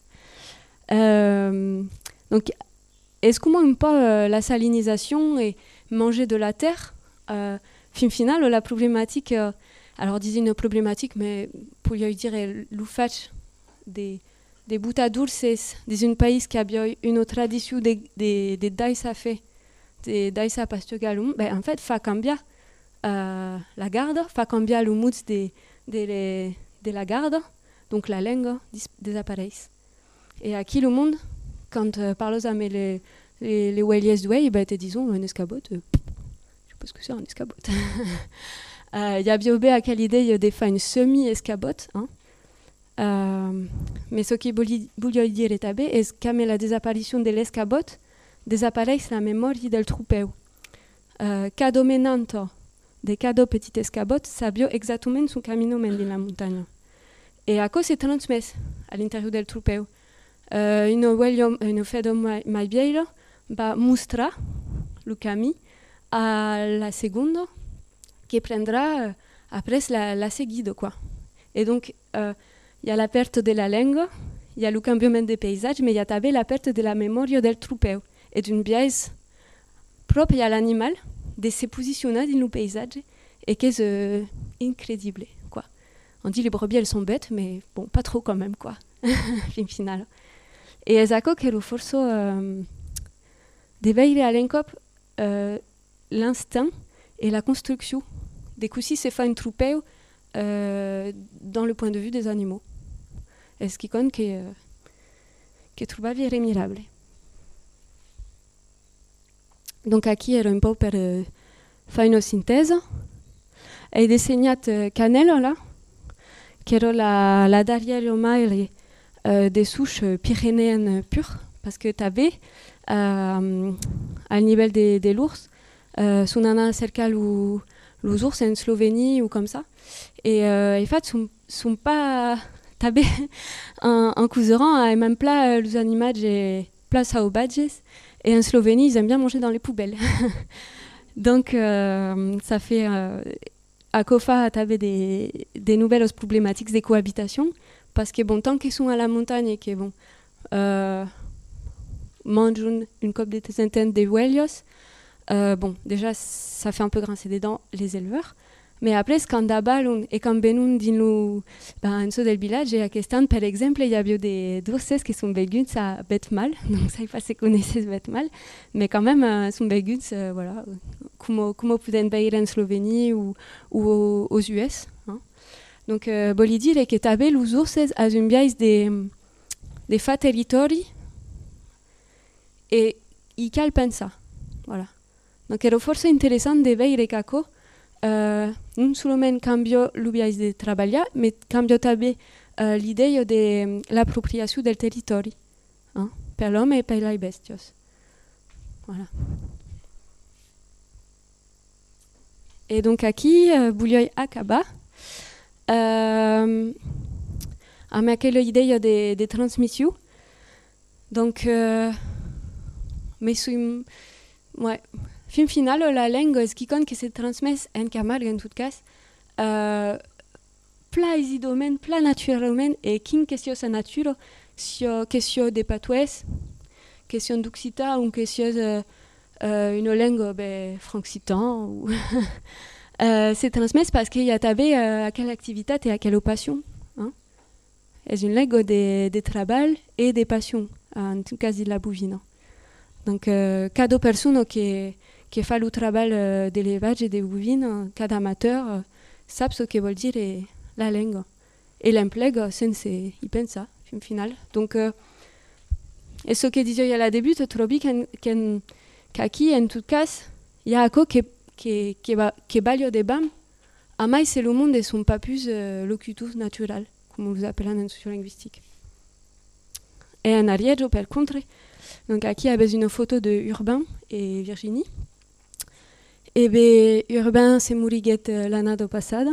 B: Euh, donc, est-ce qu'on manque pas euh, la salinisation et manger de la terre euh, fin final, la problématique, euh, alors disais une problématique, mais pour y dire l'oufach des des boutas dulces dans un pays qui a une tradition de, de, de daïsa fait, de daïsa pastogalum, ben en fait, fa cambiar euh, la garde, fa cambiar le mood de, de, de la garde, donc la langue des appareils. Et à qui le monde, quand euh, parle avec les les les Walies douai, ben te disons un escabote, euh, je sais pas ce que c'est un escabote. Il euh, y a biobé à quelle idée de faire une semi-escabote, hein. Euh, mais ce qui voulait dire est que la disparition de l'escabote désapareix la mémoire del troupeu. Euh, cada menanto de cada petit escabote sabio exactement son caminomen dans la montagne. Et à cause c'est transmis à l'intérieur del troupeu. Euh, une uello, une fedo mai vieille va mostrar le camino à la seconde qui prendra euh, après la, la seguide, quoi. Et donc euh, il y a la perte de la langue, il y a le changement des paysages, mais il y a aussi la perte de la mémoire del troupeu et d'une biais propre à l'animal de se positionner dans le paysage et qui est euh, incroyable, quoi. On dit les brebis elles sont bêtes, mais bon, pas trop quand même, quoi. Fin final. Et c'est ça que le force euh, de veiller à l'encop euh, l'instinct et la construction. Des coups si c'est fait un troupeu euh, dans le point de vue des animaux. Et ce qui compte que euh, que trouve irrémirable. Donc ici era un peu per uh, fare una sintesi. Hai disegnato uh, Canelo là, qui era la, la dernière maille uh, des souches pyrénéennes pures, parce que tu avais euh, à niveau des, des l'ours, euh, son nana cercal ou les ours en Slovénie ou comme ça. Et euh, en fait, sont sont pas tabé un, un couseran et même plat les animaux et place à badges. Et en Slovénie, ils aiment bien manger dans les poubelles. Donc, euh, ça fait... Euh, à Kofa, tu avais des, des nouvelles problématiques de cohabitation, parce que, bon, tant qu'ils sont à la montagne et qu'ils bon, euh, mangent une, une coupe de centaines de huellos, euh, bon, déjà, ça fait un peu grincer des dents les éleveurs. Mais après, quand d'abord, et quand venons dans ben, del village, et à Kestan, par exemple, il y a des dources qui sont végunes, ça bête mal. Donc, ça, il faut se connaître, ça bête mal. Mais quand même, euh, sont végunes, euh, voilà, comme, comme vous pouvez voir en Slovénie ou, ou aux, aux U S. Hein. Donc, euh, bon, l'idée est que tu avais les ours à une biais des, des fa territori et ils calpent ça. Voilà. Donc, era forse intéressant de voir kako Uh, non seulement cambio l'ubiais de travailler, mais cambio també uh, l'idée de l'appropriation del territori, hein, per l'homme et per les bestios. Voilà. Et donc aquí, uh, voulais acabar uh, amb aquella idea de, de transmission. Donc, uh, mais sou, ouais. Fin final, la langue est qui compte que se transmet en Camargue en tout cas, euh, pla isi domaine, pla naturellement et kin question sa nature, sur question des patois, question d'occita ou question euh, euh, une langue ben, francitan ou euh, se transmet parce qu'il y a tabé euh, à quelle activité et à quelle passion. Hein? C'est une langue de, de travail et de passion, en tout cas de la bouvine. Donc, euh, cada personne qui qui fait le travail euh, d'élevage et des bovines, cada amateur euh, sait ce que veut dire et la langue. Et l'implègue, c'est il pense ça, au final. Donc, euh, et ce que disais à la début, je trouve qu'ici, en tout cas, il y a un co qui qui qui va qui balio des bam. À moi, c'est le monde et son pas plus euh, locutus naturel, comme on vous appelle en sociolinguistique. Et en arrière, par contre, donc ici, il y a une photo de Urbain et Virginie. Et bien, Urbain, c'est Mouriguet l'année passée.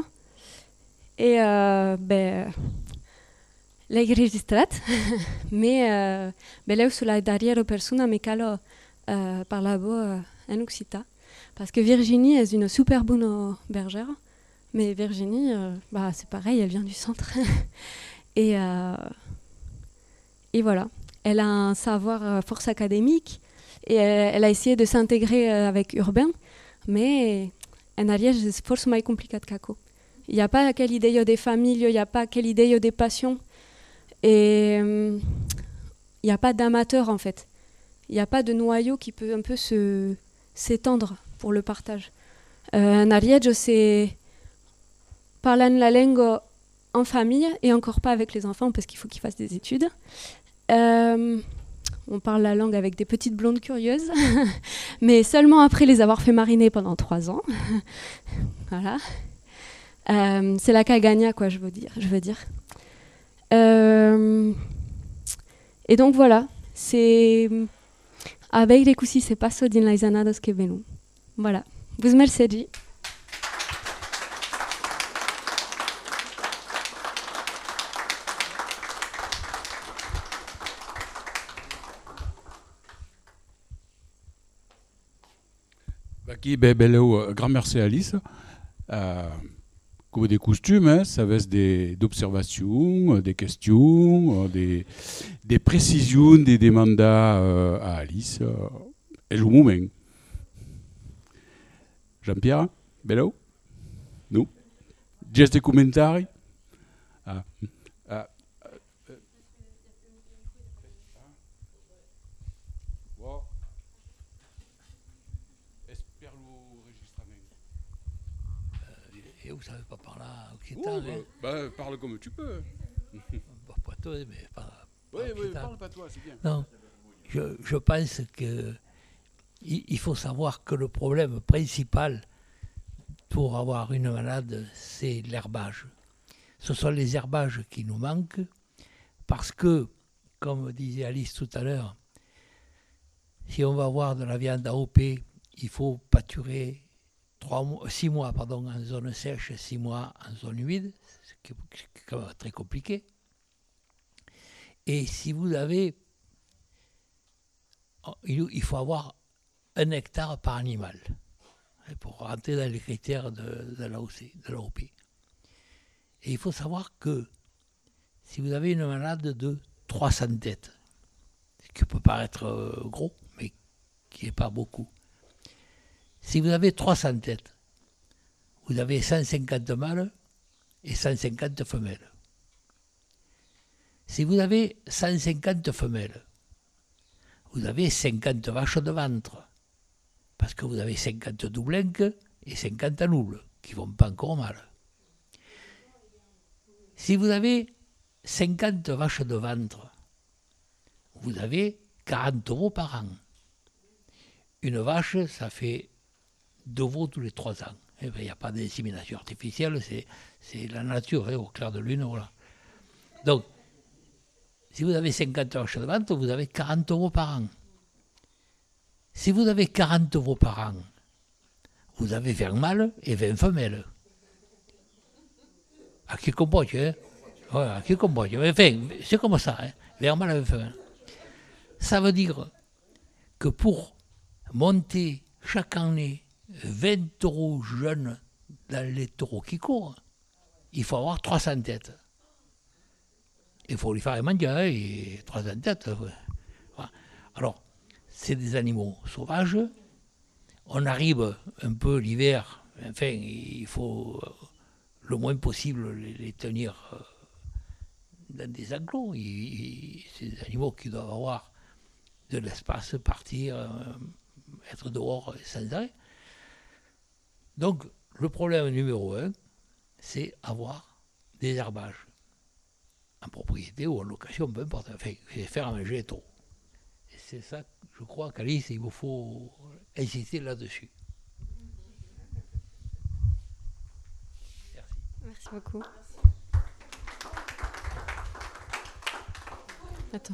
B: Et euh, ben, l'ai enregistré. Mais euh, ben, là, sur la dernière personne, mais qu'elle euh, par là-bas en Occitan. Parce que Virginie est une super bonne bergère. Mais Virginie, euh, bah, c'est pareil, elle vient du centre. et, euh, et voilà. Elle a un savoir euh, force académique. Et euh, elle a essayé de s'intégrer euh, avec Urbain. Mais en arrière, c'est forcément compliqué de caco. Il n'y a pas quelle idée des familles, il n'y a pas quelle idée des passions. Et il um, n'y a pas d'amateur en fait. Il n'y a pas de noyau qui peut un peu se, s'étendre pour le partage. Euh, en arrière, c'est parler la langue en famille et encore pas avec les enfants parce qu'il faut qu'ils fassent des études. Euh, On parle la langue avec des petites blondes curieuses, mais seulement après les avoir fait mariner pendant trois ans. Voilà. Euh, c'est la cagagna, quoi, je veux dire. Je veux dire. Euh, et donc voilà, c'est avec les coussis, c'est pas ça din les anados que venu. Voilà. Vous merci.
A: Aquí, ben, beleu, grand merci Alice. Euh, comme des costumes, hein, ça va être des d'observations, des questions, des, des précisions, des demandes euh, à Alice. Euh, et le moment. Jean-Pierre, beleu? Non? Just des commentaires? Ah. Ah.
C: Et vous savez pas par là, occitan.
A: Oh, bah, hein. bah, parle comme tu peux.
C: Bah, pas toi, mais pas.
A: Oui, oui, parle pas toi, c'est bien.
C: Non, je, je pense que il, il faut savoir que le problème principal pour avoir une malade, c'est l'herbage. Ce sont les herbages qui nous manquent parce que, comme disait Alice tout à l'heure, si on va avoir de la viande A O P, il faut pâturer trois mois, six mois pardon, en zone sèche, six mois en zone humide, ce qui est quand même très compliqué. Et si vous avez, il faut avoir un hectare par animal. pour rentrer dans les critères de, de l'A O C, de l'A O P. Et il faut savoir que si vous avez une malade de trois cents têtes, ce qui peut paraître euh, gros, mais qui n'est pas beaucoup, si vous avez trois cents têtes, vous avez cent cinquante mâles et cent cinquante femelles. Si vous avez cent cinquante femelles, vous avez cinquante vaches de ventre, parce que vous avez cinquante doublinques et cinquante noules, qui ne vont pas encore mal. Si vous avez cinquante vaches de ventre, vous avez quarante veaux par an. Une vache, ça fait deux veaux tous les trois ans. Il n'y a pas d'insémination artificielle, c'est, c'est la nature, hein, au clair de lune. Voilà. Donc, si vous avez cinquante vaches de ventre, vous avez quarante veaux par an. Si vous avez quarante veaux par an, vous avez vingt mâles et vingt femelles. À qui compote, hein? Ouais, à qui compote. Enfin, c'est comme ça, hein? vingt mâles et vingt femelles. Ça veut dire que pour monter chaque année vingt taureaux jeunes dans les taureaux qui courent, il faut avoir trois cents têtes. Il faut lui faire un mandat et trois cents têtes. Ouais. Voilà. Alors, c'est des animaux sauvages. On arrive un peu l'hiver, enfin, il faut le moins possible les, les tenir dans des enclos. Il, il, c'est des animaux qui doivent avoir de l'espace, partir, euh, être dehors sans arrêt. Donc, le problème numéro un, c'est avoir des herbages en propriété ou en location, peu importe. Enfin, c'est faire à manger les taureaux. Et c'est ça, je crois, qu'Alice, il vous faut insister là-dessus. Merci.
B: Merci beaucoup. Attends.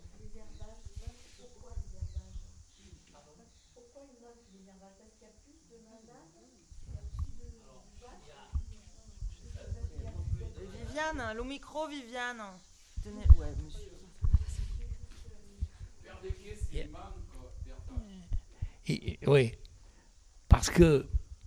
D: Viviane, le micro, Viviane. Tenez, ouais, monsieur.
C: Et, oui, parce que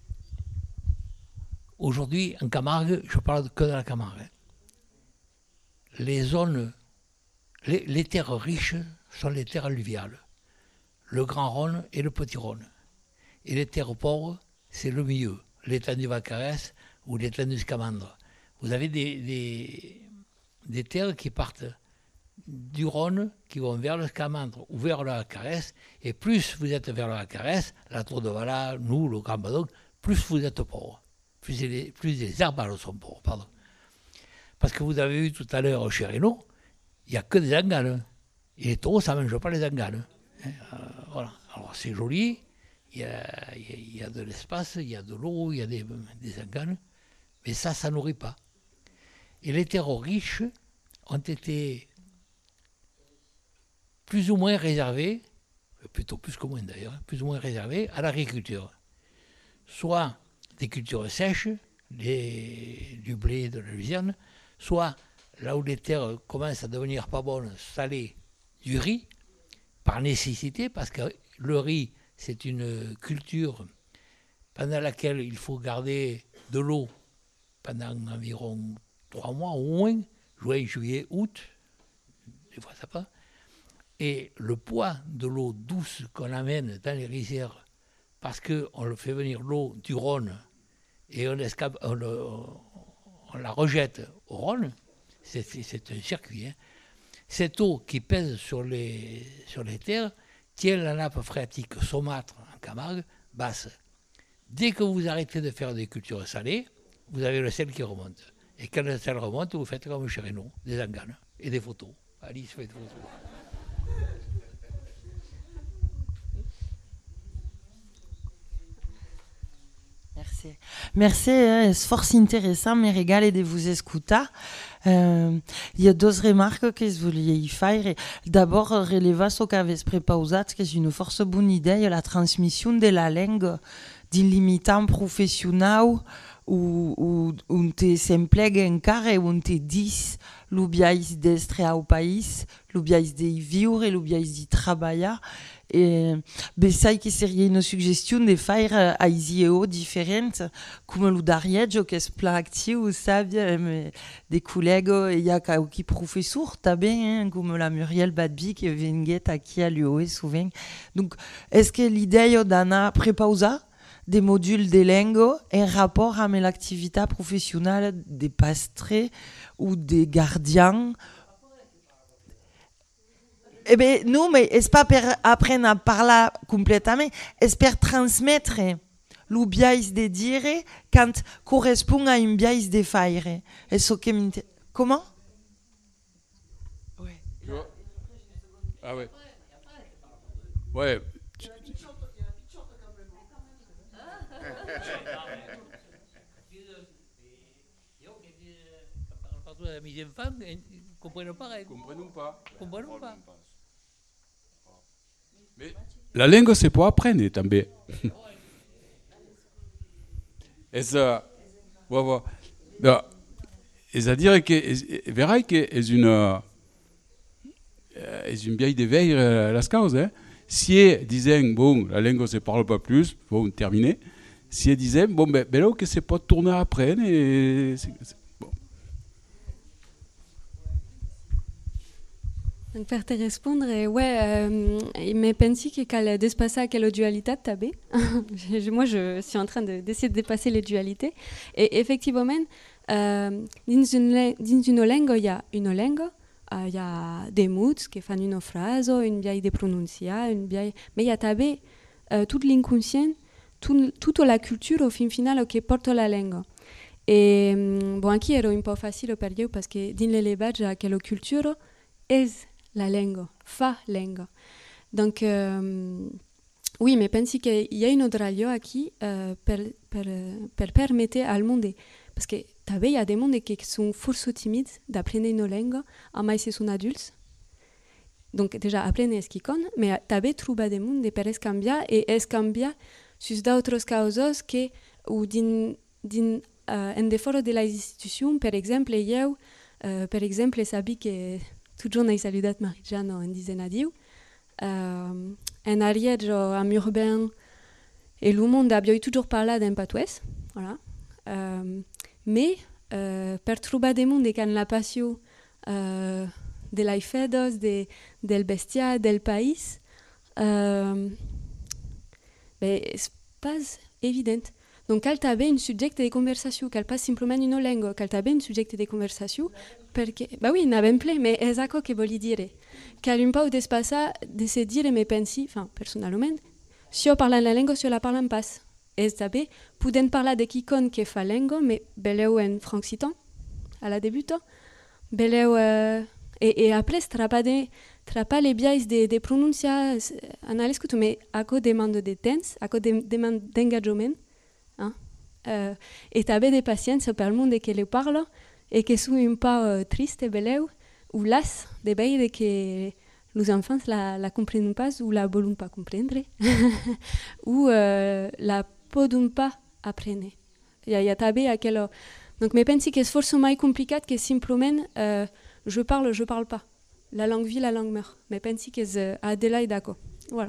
C: aujourd'hui, en Camargue, je parle que de la Camargue, les zones, les, les terres riches sont les terres alluviales, le Grand Rhône et le Petit Rhône. Et les terres pauvres, c'est le milieu, l'étang du Vacarès ou l'étang du Scamandre. Vous avez des, des, des terres qui partent du Rhône, qui vont vers le Scamandre ou vers le Vacarès, et plus vous êtes vers le Vacarès, la Tour de Valas, nous, le Grand Badon, plus vous êtes pauvre, plus les, plus les herbages sont pauvres, pardon. Parce que vous avez vu tout à l'heure chez Reynaud, il n'y a que des anganes, et les taureaux, ça ne mange pas les anganes. Hein, euh, voilà. Alors c'est joli, il y a, il y a, il y a de l'espace, il y a de l'eau, il y a des, des anganes, mais ça, ça ne nourrit pas. Et les terres riches ont été plus ou moins réservées, plutôt plus que moins d'ailleurs, plus ou moins réservées à l'agriculture. Soit des cultures sèches, les, du blé, de la luzerne, soit là où les terres commencent à devenir pas bonnes, salées, du riz, par nécessité, parce que le riz, c'est une culture pendant laquelle il faut garder de l'eau pendant environ trois mois au moins, juin, juillet, août, des fois ça passe. Et le poids de l'eau douce qu'on amène dans les rizières, parce qu'on le fait venir l'eau du Rhône et on, escape, on, le, on la rejette au Rhône, c'est, c'est un circuit. Hein. Cette eau qui pèse sur les, sur les terres tient la nappe phréatique saumâtre en Camargue basse. Dès que vous arrêtez de faire des cultures salées, vous avez le sel qui remonte. Et quand le sel remonte, vous faites comme chez Reynaud, des anganes et des photos. Alice fait des photos.
D: Merci. Merci, è forse interessant, mi regale di vous escutar. Uh, hi ha dos remarques que je voulais faire. D'abord, relevar ce qu'avez prepausat, que és una força bona idea, la transmission de la langue d'un limitant professionnel ou, ou, un te s'emplega encara, un te dis l'ubiais d'estre au país, l'ubiais d'y viure, l'ubiais d'y treballar. Et besai que seria une suggestion de faire a I O différentes, comme le d'Ariège, qui est plan actif, savia, des collègues, il y a qui professeurs, hein, comme la Muriel Badby, qui vient aquí à l'U O E souvent. Donc, est-ce que l'idée d'Anna prépausa des modules de langue en rapport avec l'activité professionnelle des pastres ou des gardiens? Eh bien, non, mais c'est pas pour apprendre à parler complètement, c'est pour transmettre le biais de dire quand correspond à une biais de faire. Et ce qui m'intéresse. Comment?
A: Ouais. Ah ouais. Ouais.
C: Mes enfants ne comprennent pas.
A: Comprenons pas.
C: Comprenons pas.
A: Mais la langue, c'est pour apprendre, também. Essa, ouais, ouais. C'est-à-dire que, verrai que est une, est une vieille de veille las causes. Hein. Si elle disait, bon, la langue, se parle pas plus, bon, terminé. Si elle disait, bon, ben, ben là, que c'est pas tourner après, et c'est, c'est, bon.
B: Donc, pour te répondre, ouais, euh, mais pensi que qu'elle dépasse à quelle dualité t'as moi, je suis en train de, d'essayer de dépasser les dualités. Et effectivement, euh, dans, une, dans une langue, il y a une langue, il euh, y a des mots qui font une phrase, une vieille de prononcia, une vieille... Mais il y a tabé euh, toute l'inconscient, tout, toute la culture au fin final qui porte la langue. Et bon, ici, c'est un peu facile pour eux parce que dans l'élevage, il y a quelle culture est la langue, fa langue. Donc, euh, oui, mais pense qu'il y a une autre lieu ici euh, pour, pour, pour permettre à le monde. Parce que il y a des mondes qui sont fort timides d'apprendre une langue, à mais ils sont adultes. Donc, déjà, apprendre ce qu'ils connaissent, mais il y a trouvé des mondes pour escambiar, et escambiar sur d'autres causes que, ou din, din, uh, en défaut de l'institution, par exemple, il y a, uh, par exemple, sabi que toujours n'ai saludat Marie-Jeanne en disant adieu. Euh, en Ariège, en urbain, et le monde a bien toujours parlé d'un patois, voilà. Euh, mais euh, per trouver des mondes qui ont la passion euh, de l'aifedos, de, del bestia, del país, euh, ben, c'est pas évident. Donc, quand tu as un sujet de conversation, quand pas simplement une langue, quand tu as un sujet de conversation, perché, bah oui, il y en a plein, mais c'est ça que voulais dire. Quand un peu d'espace de se dire mes pensi, enfin, personnellement, si on parle la langue, si on la parle pas. Et ça veut, pouvons parler de quiconque qui fait la langue, mais beleu en francitan, à la débutant, beleu, euh, et, et après, ce n'est pas, pas les biais de, de prononcia, on a l'écoute, mais à cause demande de temps, à cause de demande d'engagement, hein, euh, et tu as des patients pour le monde qui le parle, et qui sont un peu euh, tristes, beleu, ou las, de veille que les enfants la, la comprennent pas, ou la veulent pas comprendre, ou euh, la podem pas apprendre. Il y a, y a tabé à quel... Donc, mais pense que c'est forcément plus compliqué que simplement euh, je parle, je parle pas. La langue vit, la langue meurt. Mais pense que c'est Adela et d'accord. Voilà.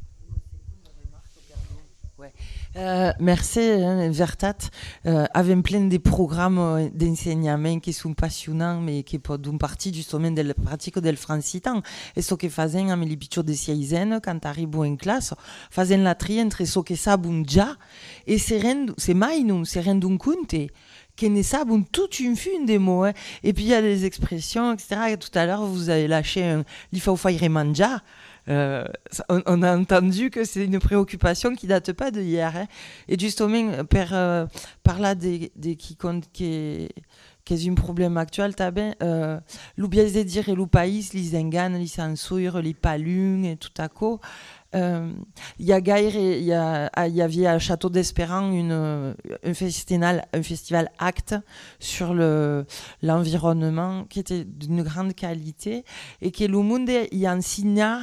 D: Ouais. Euh, merci, hein, Vertat. Euh, avec plein de programmes d'enseignement qui sont passionnants, mais qui peuvent une partie justement de la pratique del francitan. Et ce que faisaient avec les pichos de seizaine, quand arrivent en classe, faisaient la tri entre ce que savent déjà et se rendent, c'est mai nous, se rendent compte qu'ils ne savent toute une fune des mots. Hein. Et puis il y a des expressions, et cetera. Et tout à l'heure, vous avez lâché un « il faut faire manger ». Euh, on, on a entendu que c'est une préoccupation qui date pas d'hier. Hein. Et justement, per, euh, par là, des, des qui compte qui qui est un problème actuel, t'as bien, euh, l'oubliez de dire et le pays, les enganes, les censures, les palunes et tout à coup. Il y a Gaïr, il y a, il y avait à Château d'Espérance une, un festival, un festival acte sur le, l'environnement qui était d'une grande qualité et que le monde y enseigna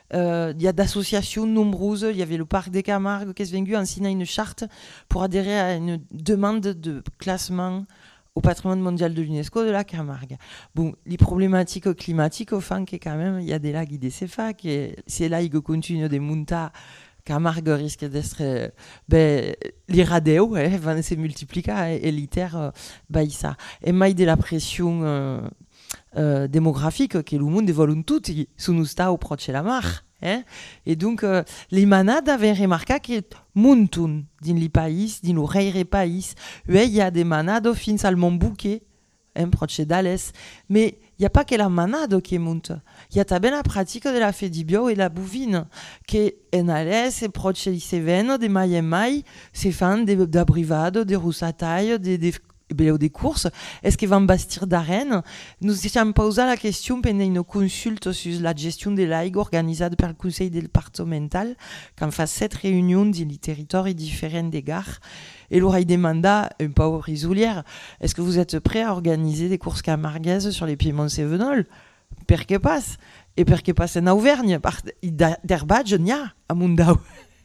D: Euh, il y a d'associations nombreuses. Il y avait le Parc des Camargues qui est venu en signant une charte pour adhérer à une demande de classement au patrimoine mondial de l'UNESCO de la Camargue. Bon, les problématiques climatiques, au fond, qui quand même, il y a des lacs des CEFAC, et c'est là qu'ils continuent des montas. Camargue risque d'être ben, l'irradeo, eh, van se multiplica et, et l'iter euh, ben, ça. Et mai de la pression euh, euh, démographique que le monde vogliono tutti su nous sta au proche de la mar. Eh? Et donc, euh, les manades avaient remarqué que montun dans les pays, dans le rare pays, il y a des manades fins al Montbouquet, hein, proche d'Alès. Mais il n'y a pas que la manade qui monte. Il y a aussi la pratique de la fédibio et la bouvine, qui en Alès et proche de Cévennes, des mailles et mailles, se font des brivades, des roussatailles, des, des, des courses. Est-ce qu'ils vont bastir d'arène? Nous avons posé la question pendant une consulte sur la gestion des laïcs organisée par le conseil départemental, qui fait sept réunions dans les territoires différents des gares. Et l'oreille des mandats, un peu risoulière. Est-ce que vous êtes prêts à organiser des courses camarguaises sur les piémonts cévenols? Per que passe? Et per que passe en Auvergne? D'herbage, n'y a à Mundau.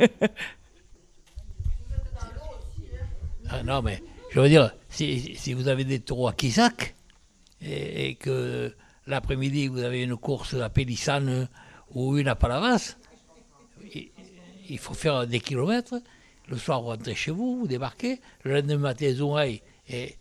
C: Ah non, mais je veux dire, si, si vous avez des taureaux à Quisac, et, et que l'après-midi vous avez une course à Pélissane ou une à Palavas, il, il faut faire des kilomètres. Le soir, vous rentrez chez vous, vous débarquez. Le lendemain matin, Zouaï. Et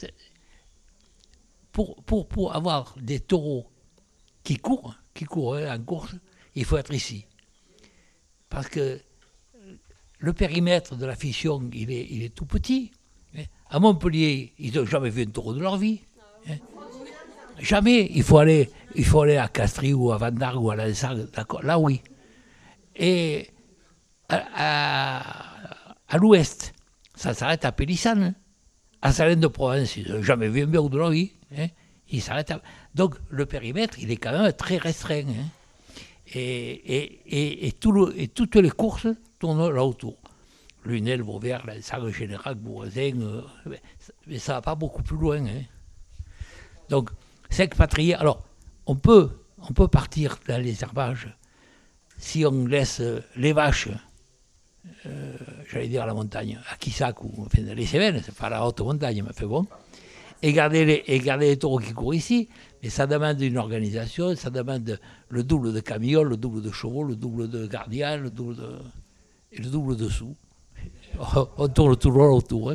C: pour, pour, pour avoir des taureaux qui courent, qui courent hein, en course, il faut être ici. Parce que le périmètre de la fission, il est, il est tout petit. Hein. À Montpellier, ils n'ont jamais vu un taureau de leur vie. Hein. Jamais. Il faut aller, il faut aller à Castries ou à Vendargue ou à la Sargue, d'accord. Là, oui. Et à, à À l'ouest, ça s'arrête à Pélissane. À Salins de Provence, ils n'ont jamais vu un béou de leur vie. Hein. Ils s'arrêtent à... Donc le périmètre, il est quand même très restreint. Hein. Et, et, et, et, tout le, et toutes les courses tournent là autour. Lunel, Vauvert, la Sargue Générale, Bourgoin, euh, mais ça ne va pas beaucoup plus loin. Hein. Donc, s'expatrier. Alors, on peut, on peut partir dans les herbages si on laisse les vaches. Euh, j'allais dire à la montagne, à Quisac ou enfin, les Cévennes, c'est pas la haute montagne, mais fait bon. Et garder, les, et garder les taureaux qui courent ici, mais ça demande une organisation, ça demande le double de camions, le double de chevaux, le double de gardiens, le double de, et le double de sous. On tourne toujours autour. Hein.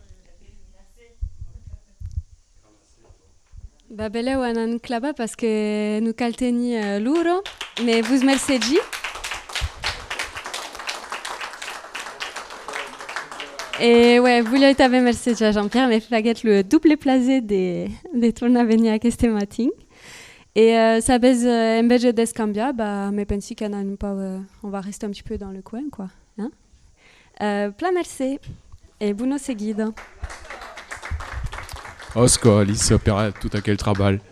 B: Ba beleu an claba parce que nous calteni uh, luro, mais vous merci. Et ouais, vous l'avez avez merci à Jean-Pierre, mais faguet le double plaisir des des tournes à venir à este matin. Et euh, ça baise euh, en belge d'Escambia, bah mais pensi qu'on a pas, euh, on va rester un petit peu dans le coin quoi. Hein? Euh, plein merci et buono seguido.
A: Osco, Alice, opéra tout à quel trabal.